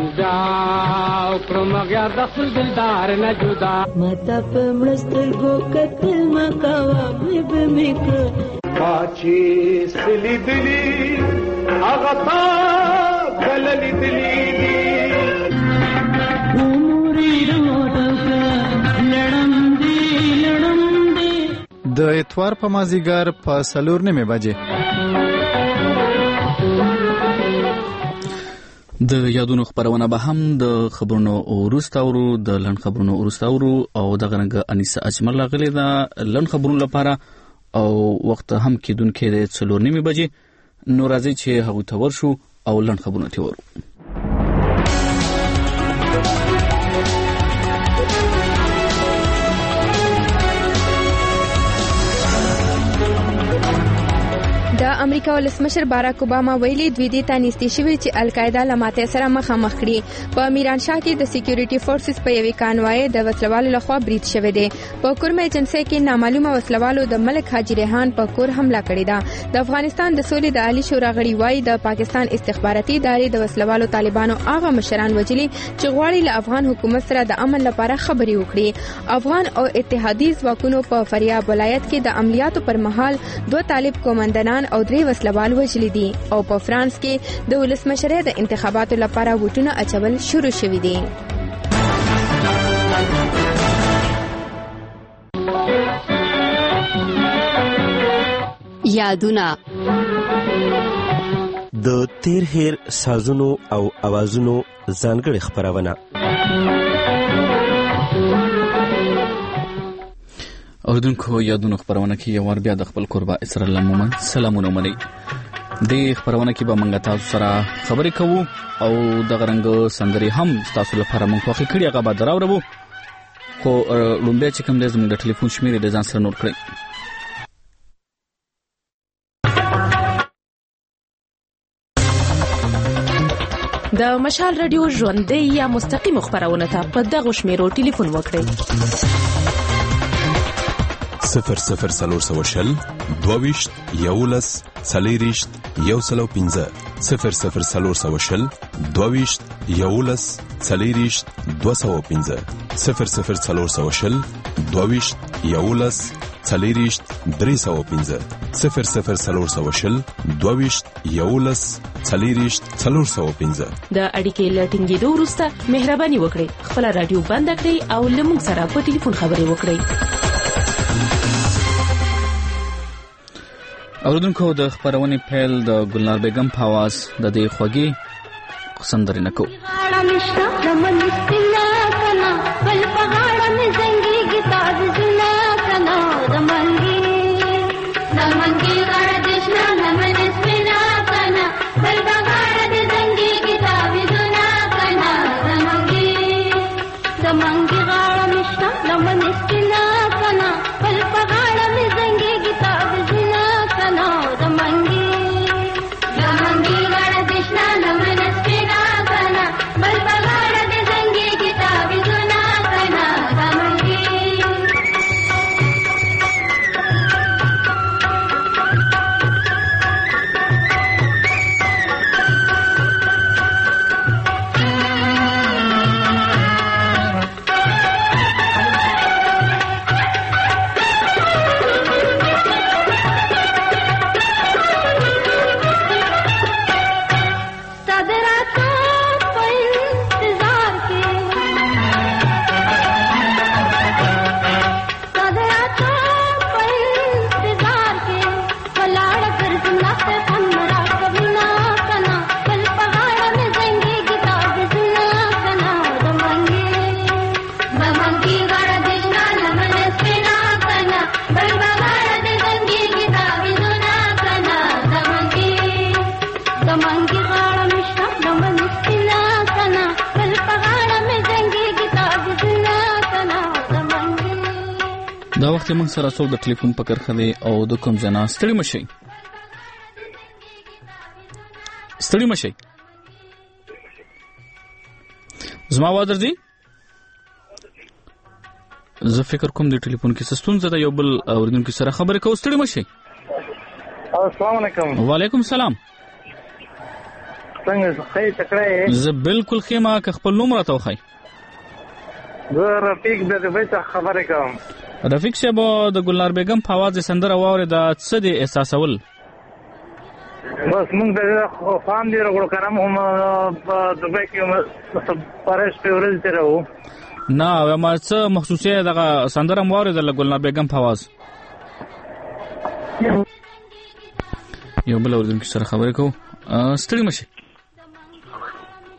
د اتوار په مازیګر په 4:30 بجې د یادونو خبرونه به هم د خبرونو وروسته اورو د لن خبرونو وروسته اورو او د غرنګ انیسه اجمل راغلی دا لن خبرونو لپاره او وخت هم کېدونکې د 4:30 بجې نو راځي چې هغه تور شو او لن خبرونه ته ورو. د امریکا ولسمشر باراک اوباما ویلي دوی دې ته نږدې شوي چې القاعده له ماتې سره مخامخ کړي. په میرانشاه کې د سکیورټي فورسز په یوې کانوای د وسلوالو لخوا برید شوی دی. په کورم ایجنسي کې نامعلومه وسلوالو د ملک حاجی ریحان په کور حمله کړې ده. د افغانستان د سولې د عالی شورا غړي وایي د پاکستان استخباراتي ادارې د وسلوالو طالبانو هغه مشران وجلي چې غواړي له افغان حکومت سره د امن لپاره خبرې وکړي. افغان او اتحادیه ځواکونو په فاریاب ولایت کې د عملیاتو پر مهال 2 طالب کومندانان او 3 وسلوال وژلي دي او په فرانس کې د ولسمشرۍ د انتخاباتو لپاره ووټونه اچول شروع شوي دي. یادونه د تیر هیر سازونو او اوازونو ځانګړي خبرونه. اوردونکو یادونو خبرونه کې یو ور بیا د خپل قربا اسرائیل مومن سلامونه مني. د خبرونه کې به موږ تاسو سره خبرې کوو او د غرنګ سندري هم تاسو لپاره موږ خوښ کړی هغه به دراوړو. خو لومبه چې کوم د زموږ د ټلیفون شمیرې د ځان سره نوٹ کړئ. د مشال رادیو ژوندۍ یا مستقیم خبرونه ته په دغه شمیرو ټلیفون وکړئ. 0040 22 11 40 115 0040 22 11 40 215 0040 22 11 40 315 0040 22 11 40 415. د اړیکې لټینګېدو وروسته مهرباني وکړئ خپل رادیو بند کړئ او له موږ سره په ټلیفون خبرې وکړئ. اوردونکو د خبرونې پیل د ګلنار بیگم په आवाज د دې خوږی سندرې نکو. دا وخت موږ سره څو د ټلیفون په کرخه دی او د کوم ځنا ستړي مشي زما وادر دي. زه فکر کوم د ټلیفون کې سستون زده یو بل اوردونکو سره خبرې کوو. ستړي مشي. السلام علیکم. وعلیکم السلام. څنګه خیر تکړه؟ زه بالکل خیمه که خپل نوم راته وخی. زه رفیق د دبي څخه خبرې کوم. رفیق صاحب د ګلنار بیگم په आवाज سندره واوري د څه دي احساسول؟ بس موږ د خام دی وګړو کرم هم په دبي کې پرېش په ورځ تیرو. نه ما څه مخصوصي دغه سندره واوري د ګلنار بیگم په आवाज. یو بل اوردونکو سره خبرې کوو. ستړي مشي.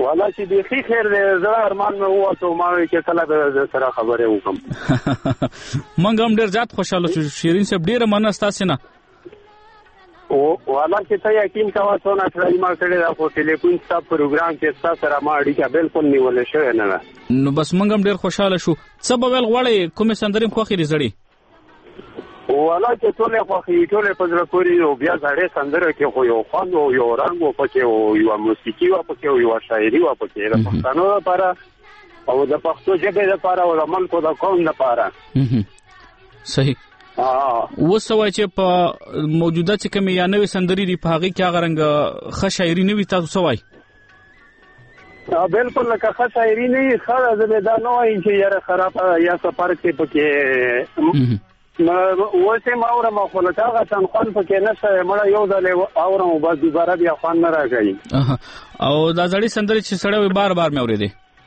والا چې بیخي خیر دی زه ارمان مې ووتو ما وایي چې کله به سره خبرې وکړم موږ هم ډېر زیات خوشحاله شو شیرین صاحب ډېره مننه ستاسې نه والا چې ته یقین کوه څونه کړی ما کړی دا خو ټلیفون ستا پروګرام کې ستا سره ما اړیکه بالکل نیولې شوې نه ده نو بس موږ هم ډېر خوشحاله شو څه به ویل غواړئ کومې سندرې م خوښې دي زړې والا چې ټولې خوښې ټولې په زړه پورې او بیا زړې سندره کې خو یو خوند او یو رنګ و پکې او یوه موسیقي وه پکې او یوه شاعري وه پکې د پښتنو لپاره او د پښتو ژبې لپاره او د ملک او د قوم لپاره صحیح اوس څه وایي چې په موجوده چې کومې یا نوې سندرې دي په هغې کې هغه رنګه ښه شاعري نه وي تاسو څه وایي بالکل لکه ښه شاعري نه وي ښه ده زه به دا نه وایم چې یاره خرابه یا سفر کې پکې اوس یې م اورم خو لکه هغه شان خوند پکې نشته مړه یو ځل یې اورم بس دوباره بیا خوند نه راکوي او دا زړې سندرې چې سړی وي بار بار مې اورېدې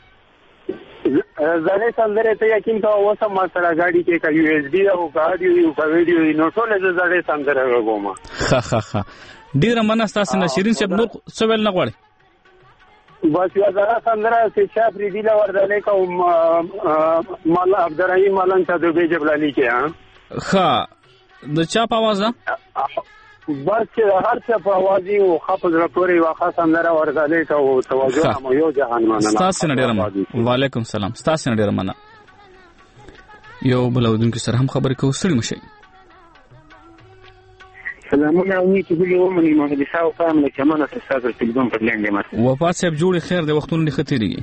زړې سندرې ته یقین کوه اوس هم ما سره ګاډي کې که یو ایس بي ده او که اډیو وي او که ویډیو وي نو ټولې زه زړې سندرې غږوم ښه ډېره مننه ستاسې نه شیرین صاحب نور څه ویل نه غواړئ بس یوه زړه سندره چې چا فریدي له ورډلې کوم عبدالرحیم ملنګ ته دوبۍ جبلالي کې ښه د چا په آواز ده بس چې هر څه په آواز وي او ښه په زړه پورې یوه ښه سندره ورډلې ته او توجه هم یو جهان مننه ستاسې نه ډېره مننه وعلیکم سلام ستاسې نه ډېره مننه یو بل اورېدونکي سره هم خبرې کوو ستړي مه شئ سلامونه امید چې بلې ومني محمد اسحاق فهم له چمنه ستاسو تلیفون پر لاین دی وفات صاحب جوړې خیر دی وختونه دې ښه تېرېږي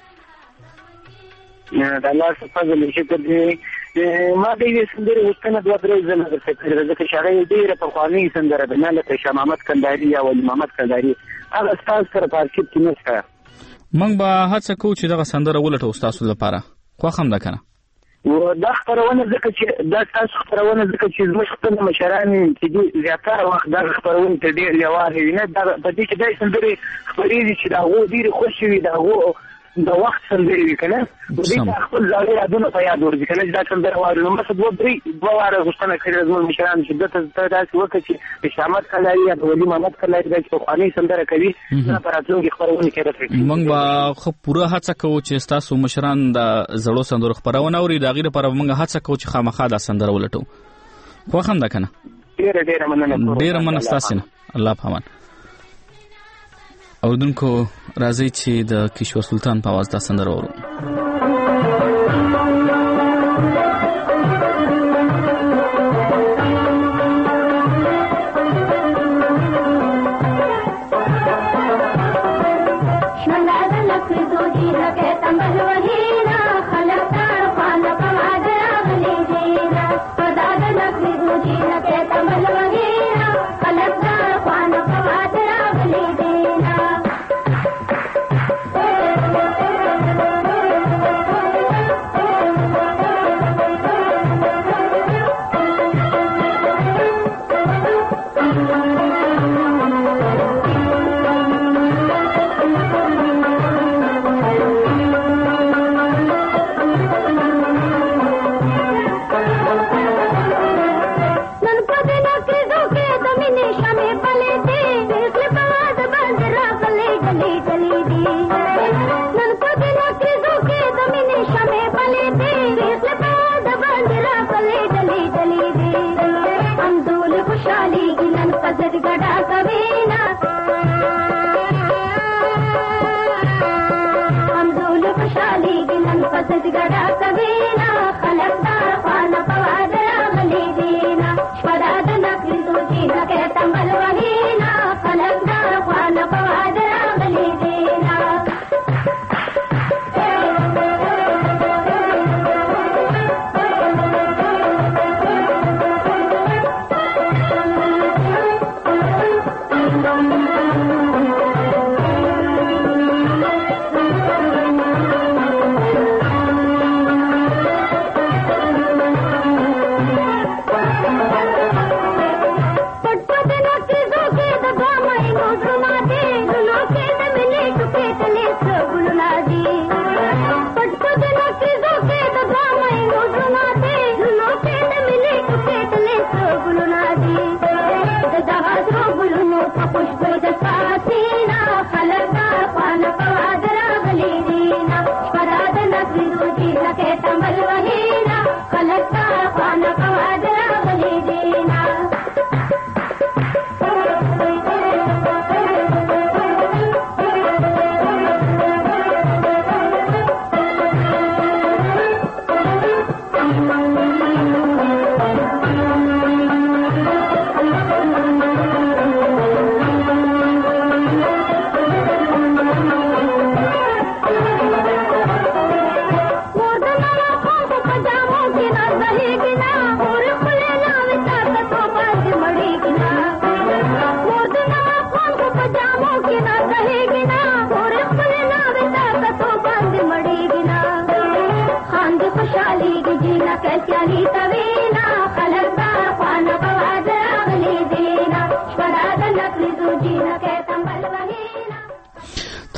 د الله فضل شکر دی ما د یوې سندرې غوښتنه دوه درې ځله درته کړې ده ځکه چې هغه یې ډېره پخوانۍ سندره ده نه لکه شاه محمد کندهاري یا ولي محمد کندهاري هغه ستاسو سره په ارکیب کې نشته موږ به هڅه کوو چې دغه سندره ولټوو ستاسو لپاره خوښ هم ده که نه دا خپرونه ځکه چې دا ستاسو خپرونه ځکه چې زموږ خپل مشران چې دي زیاتره وخت دغه خپرونې ته ډېر لیواله وي نه په دې کې داسې سندرې خپرېږي چې د هغو ډېرې خوښې وي د هغو د وخت سندرې وي که نه دوی ته خپل زاړه یادونه په یاد ورځي که نه چې دا سندره واوري نو مثلا دوه واره غوښتنه کړې ده زموږ مشرانو چې ده ته داسې وکړه چې د شاه محمد کندهاري یا د ولي محمد کندهاري دا چې پخوانۍ سندره کوي دا په راتلونکي خپرونې کې رسوي موږ به ښه پوره هڅه کوو چې ستاسو مشران د زړو سندرو خپرونه اوري د هغې لپاره به موږ هڅه کوو چې خامخا دا سندره ولټوو خوښ هم ده که نه ډېره مننه ډېره مننه ستاسې نه الله په امان اوریدونکو راځئ چې د کشور سلطان په آواز دا سندره واورو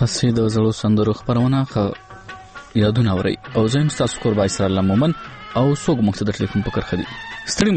تاسو د زړو سندرو خبرونه یادونه اورئ او زم تاسو کور بای سره مومن او څوک مقصد ټلیفون په کرخه دي ستړي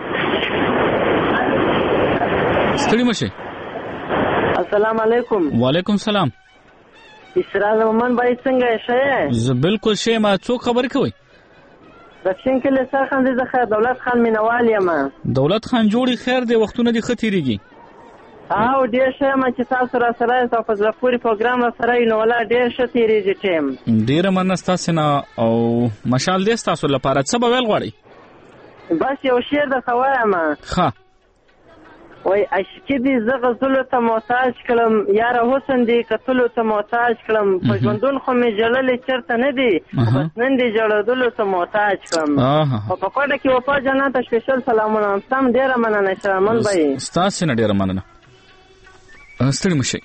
مشه السلام علیکم. وعلیکم سلام. اسرار مومن بای څنګه شه؟ زه بالکل شه. ما څوک خبرې کوي؟ د شینکل سرخان دي زخه دولت خان مینوال یم. دولت خان جوړي خیر دی وختونه دي ختیریږي. او ډیر شه ما چې تاسو را سره تاسو په ځپوري پروګرام سره نو ولا ډیر شه تیریږي ټیم. ډیر مننه تاسو نه او مشال دې تاسو لپاره څه به ویل غواړي؟ بس یو شعر د خوایم. ښه. وای عشق دې زغه زلو ته محتاج کړم یار حسن دې کتلو ته محتاج کړم په ژوندون خو می جلل چرته نه دی بس نن دې جوړدلو ته محتاج کړم. او په کوټه کې وفا جنات سپیشل سلامونه سم ډیر مننه شرمن بھائی. تاسو نه ډیر مننه. ستړي مشه.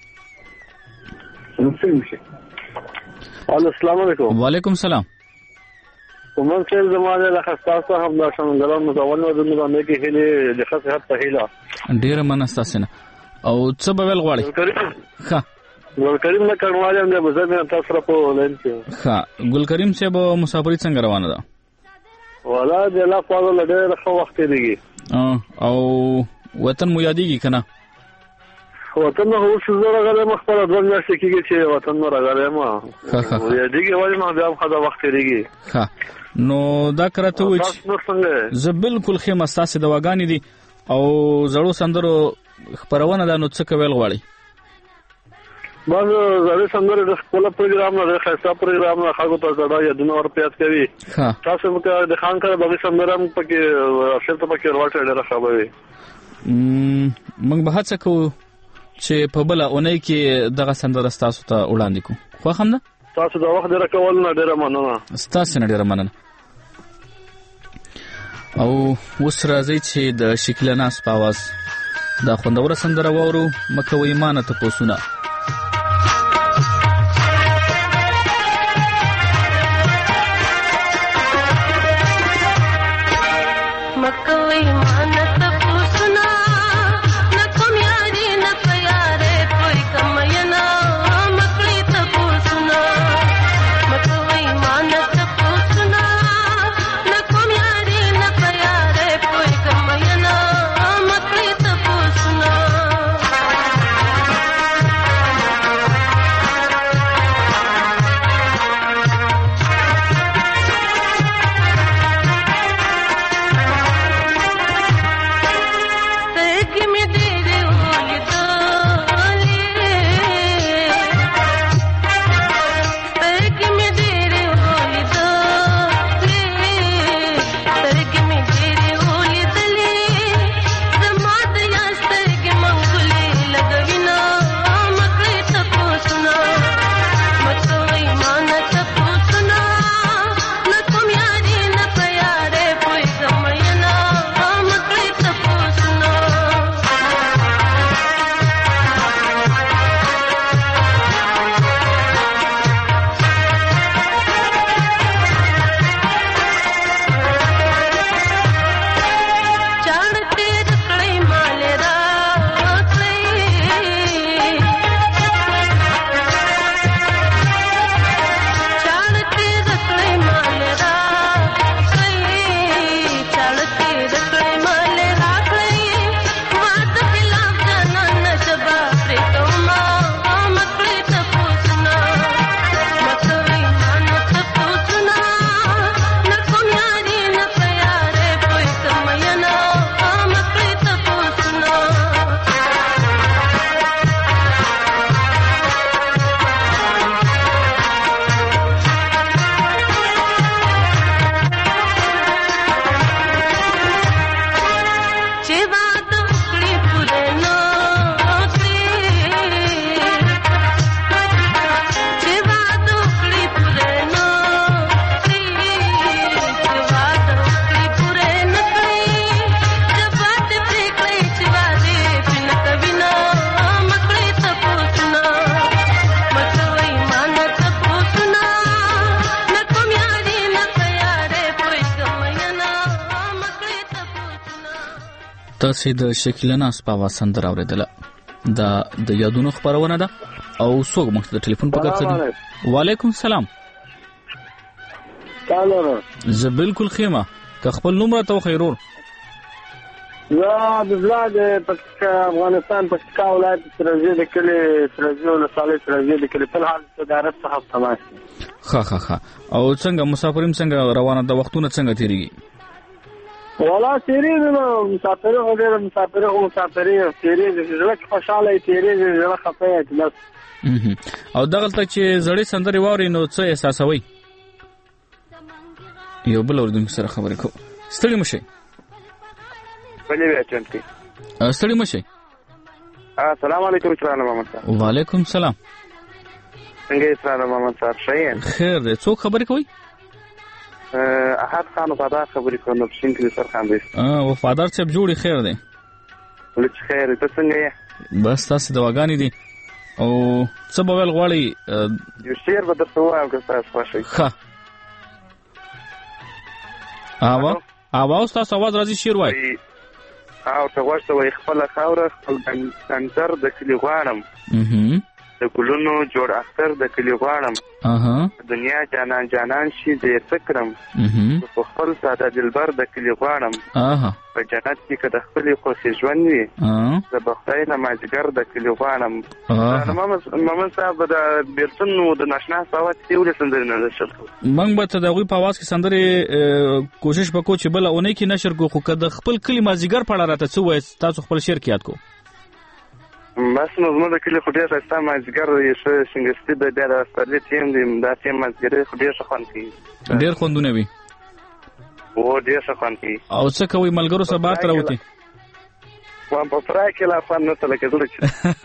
السلام علیکم. وعلیکم سلام. ومن خیر زمانه له خاصه هم د شمنګلان متول نو د نظامي کې هله د خاصه په هله ډیر منستاسه او څه به ویل غواړي؟ ښه ګل کریم نه کډوالم نه بزنه تاسو را په لاین کې. ښه ګل کریم صاحب مسافرۍ څنګه روانه ده؟ ولا د لا په لډه ښه وخت دیږي. او وطن مو یادېږي کنه؟ وطن نو اوس زړه غره مخبر د ورځ کېږي چې وطن نو راغلی ما یادېږي وایي ما بیا خدا وخت دیږي. ښه نو دا کرته و چې زه بالکل خیمه ستاسو د واګانی دي او زړو سندرو خبرونه دا نو څه کوي غواړي؟ باز زړو سندرو د خپل پروګرام نه خاصه پروګرام نه خلکو ته زړه یادونه ورپیات کوي. تاسو موږ د خان کړه به سندرم پکې شرط پکې ورته ډېر خبرې موږ به هڅه کوو چې په بل اونۍ کې دغه سندره تاسو ته وړاندې کوم. خو هم ده تاسو دا وخت راکول نه ډیره مننه. تاسو نه ډیره مننه. او اوس راځي چې د شکلناس په आवाज دا خوندوره سندره وورو مکه و ایمانه ته پوسونه. مکه و ایمانه ته پوسونه نه کوم یاري نه پیاره کوئی کماینا مکړی ته پوسونه مکه و ایمانه ته پوسونه نه کوم یاري نه پیاره کوئی کماینا مکړی ته پوسونه. تاسو د شکلناس په واسندر اوریدله دا د یادونو خبرونه ده او څوک مخ د ټلیفون په کار سره وعلیکم السلام تعالوا زه بالکل خیمه که خپل نوم راته خیرور زه د بلاد افغانستان پکتیکا ولایت ترازی د کلی ترازی ولسوالۍ ترازی د کلی په حال صدارت څخه تماس ښه او څنګه مسافرین څنګه روانه د وختونه څنګه تیریږي ولا تیریږي نو مسافرې تیریږي زړه خوشاله تیریږي زړه خفه بس او دغلته چې زړې سندرې واوري نو څه احساسوي یو بل اوردونکو سره خبرې کوو ستړي مشئ ستړي مشئ السلام علیکم اسرائیل محمد صاحب وعلیکم السلام څنګه اسرائیل محمد صاحب شاین خیر دی څوک خبرې کوي احد خان وفادار خبرې کوم نو پښین کې سر خان دی وفادار صاحب جوړي خیر دی لږ خیر ته څنګه بس تاسو دواګانې دي او څه به ویل غواړئ یو شعر به درته ووایم که ستاسو خوښ ښه اواز تاسو اواز راځي شعر وایي او ته غوښته وایي خپله خاوره خپل انځر د کلي غواړم د ګلونو جوړ اختر د کلي غواړم دنیا جانان شي زه یې څه کړم په خپل ساده دلبر د کلي غواړم په جنت کې که د خپلې خوښې ژوند وي زه به خدای نه مازدیګر د کلي غواړم محمد صاحب د بیلتون د ناشنا په اواز کې ولې سندرې نه نشر کوو موږ به ته د هغوی په اواز کې سندرې کوشش وکړو چې بله اونۍ کې نشر کړو خو که د خپل کلي مازدیګر په اړه راته څه ووایې تاسو خپل شعر کې یاد کړو بس نو زموږ د کلي خو ډېر ښایسته مازدیګر یې ښه شنګستي دی بیا د سپرلي ټیم دی دا ټیم مازدیګرۍ خو ډېر ښه خوند کوي ډېر خوندونه وي ډېر ښه خوند کوي او څه کوئ ملګرو سره بار ته راوتې په فرای کې لا خوند نشته لکه زړه کې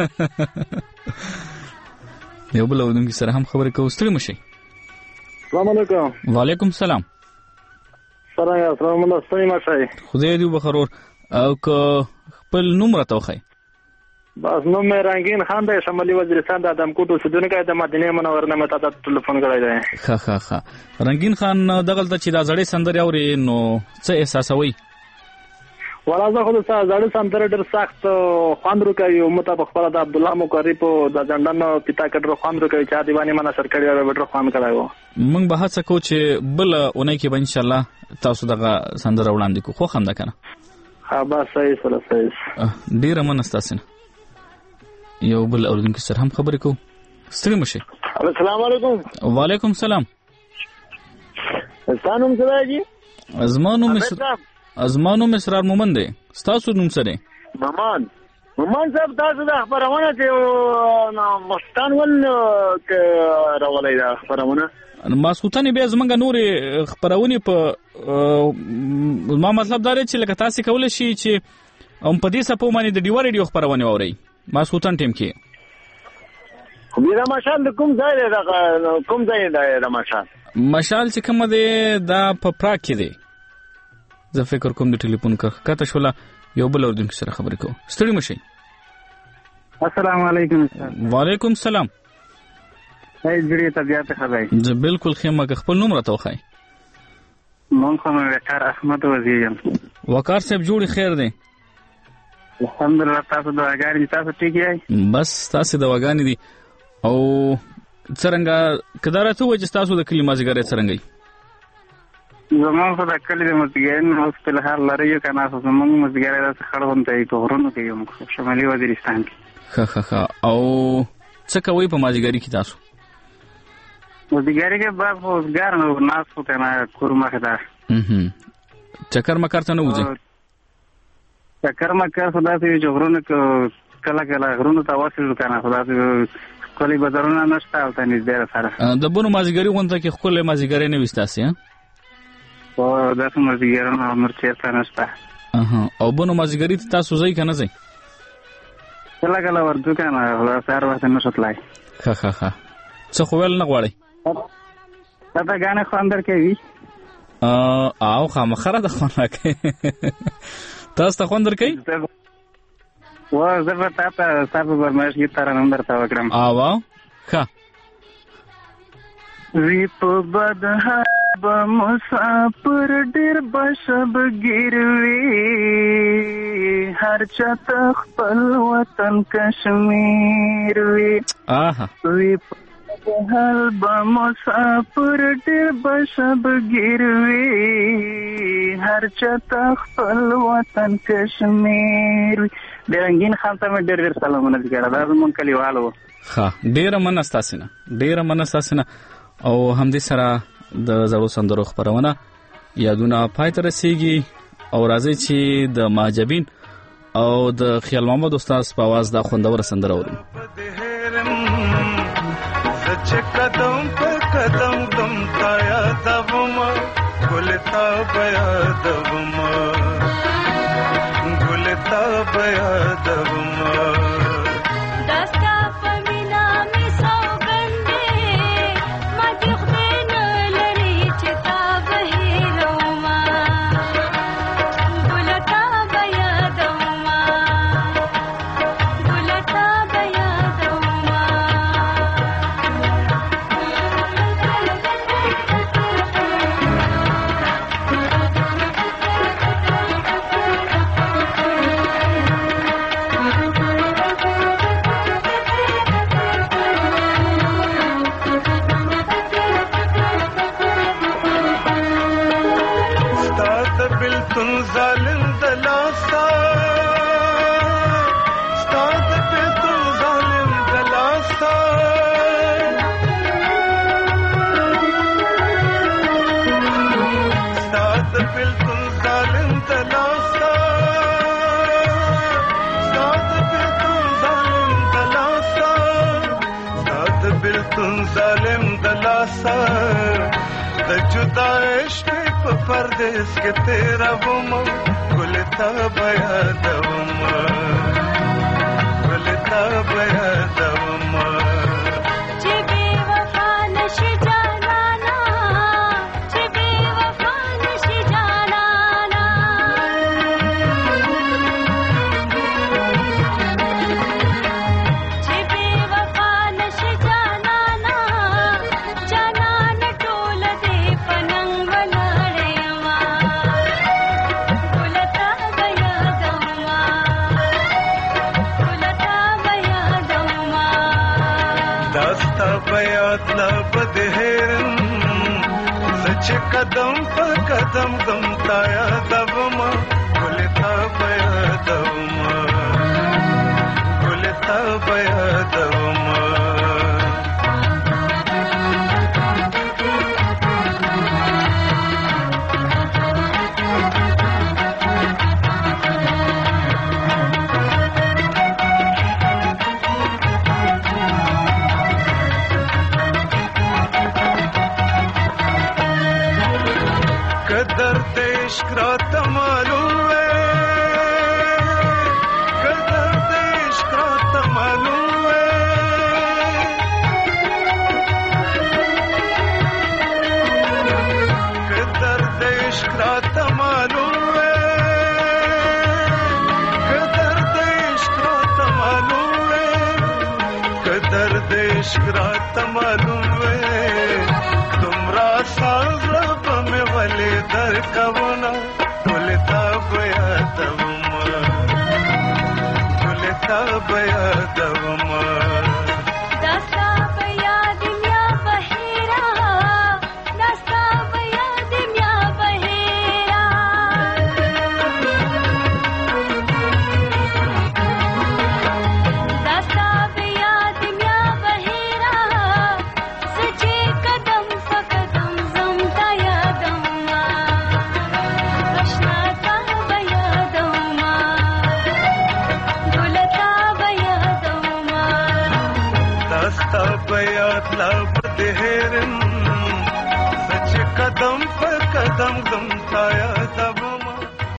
یو بل اورونکي سره هم خبرې کوو ستړي مه شئ السلام علیکم وعلیکم السلام څرنګه یاست رحمالله ستړي مه شئ خدای دې وبخرور او که خپل نوم راته وښایئ بس نوم مې رنګین خان دی شمالي وزیرستان د ادمکوټ اوسېدونکی د مدینې منورې نه مې تا ته ټلیفون کړی دی ښه رنګین خان دغلته چې دا زړې سندرې اورې نو څه احساسوئ ولا زه خو د زړې سندرې ډېر سخت خوند ورکوي موږ ته په خپله د عبدالله مقري په د ځنډن پیتا کې ډېر خوند ورکوي چې دیوانې ما نشر کړی وی ډېر خوند کړی و موږ به هڅه کوو چې بله اونۍ کې به انشاءالله تاسو دغه سندره وړاندې کړو خوښ هم ده که نه بس صحیح سره صحیح ډېره مننه ستاسې نه یو بل اوردونکي سره هم خبرې کوو ستړي مه شئ السلام علیکم وعلیکم السلام ستا نوم څه دی زما نوم اسرار مومن دی ستاسو نوم څه دی مومن صاحب تاسو د خپرونه چې مستان ول راولی دا خپرونه ماسخوتنې بیا زمونږ نورې خپرونې په زما مطلب دا دی چې لکه تاسې کولی شي چې په دې څپو باندې د ډیوا ریډیو خپرونې واورئ ماسخوتن ټیم کې مشال د کوم ځای دی د مشال چې کومه دی دا په پراګ کې دی زه فکر کوم د ټلیفون کته شوله یو بل اورونکي سره خبرې کوو ستړي مه شئ السلام علیکم وعلیکم السلام جوړې طبیعت ښه دی زه بالکل ښه یم که خپل نوم راته وښایئ مونږ خو وقار احمد وزیر یم وقار صاحب جوړې خیر دی الحمدلله تاسو دواګانې دي تاسو ټیک یئ بس تاسې دواګانې دي او څرنګه که دا راته ووایي چې ستاسو د کلي مازدیګری څرنګه وي زمونږ خو د کلي د مازدیګري نه اوس فلحال لرې یو که نه خو زمونږ مازدیګری داسې خړ غونته وي په غرونو کې یو شمالي وزیرستان کې ښه او څه کوئ په مازدیګري کې تاسو مازدیګري کې بس اوسګار نه ناست وو که نه کور مخې ته چکر مکر ته نه وځئ چکر مکر خو داسې وي چې غرونو کې کله غرونو ته وسېږو که نه خو داسې ښکلي بازارونه نشته هلته نږدې راسره د بنو مازدیګري غونډه کې ښکلی مازدیګری نه وي ستاسې داسې مازدیګرونه نور چېرته نشته او بنو مازدیګري ته تاسو ځئ که نه ځئ کله ورځو که نه داسې هر وخت نشو تلای ښه څه خو ویل نه غواړئ تاته ګانې خوند درکوي او خامخا راته خوند راکوي تاسو ته خوند درکوي زه به تا ته ستا په فرمایش کې ترانه درته وکړم ښه وی په بدحال به مسافر ډېر به شبګیر وي هر چاته خپل وطن کشمیر وي وي حال به مسافر ډېر به شبګیر وي هر چاته خپل وطن کشمیر وي د رنګین خان ته مې ډېر ډېر سلامونه دي کړه دا زموږ کلیوال و ښه ډېره مننه ستاسې نه او همدې سره د زړو سندرو خپرونه یادونه پای ته رسیږي او راځي چې د مهاجبین او د خیال محمد استاد په आवाज دا خوندوره سندره اورو چې قدم په قدم دم تا یادوم ګل تا یادوم ګل تا یادوم داستا فمینا می سوګندې ما دې خدای نه لري چې تا بهیروم ګل تا یادوم ګل تا یادوم ظالم دلاسا ستاد په تو ظالم دلاسا ستاد په تو ظالم دلاسا ستاد په تو ظالم دلاسا ستاد په تو ظالم دلاسا د جدا عشق په پردیس کې تیرا وم ګل تا یادوم ګل تا یادوم چې بے وفا نشي جانانا چې بے وفا نشي جانانا چې بے وفا نشي جانانا جانان ټول دې پننګ بیات لا بدهرن سچ قدم په قدم دم تا یادوم ګل تا یادوم ګل تا یادوم عشق رات معلوم ہے قدر عشق رات معلوم ہے قدر عشق رات معلوم ہے قدر عشق رات معلوم ہے قدر عشق رات معلوم ہے تمرا ساز رب میں ولی در کبنا بولتا یادوم بولتا یادوم داستا یاد میا بهیرا داستا یاد میا بهیرا داستا یاد میا بهیرا سچے قدم فقدم زم تا یادوم اشنا تا یادوم ګلتا یادوم داستا یاد لا بدهرن سچ قدم په قدم زم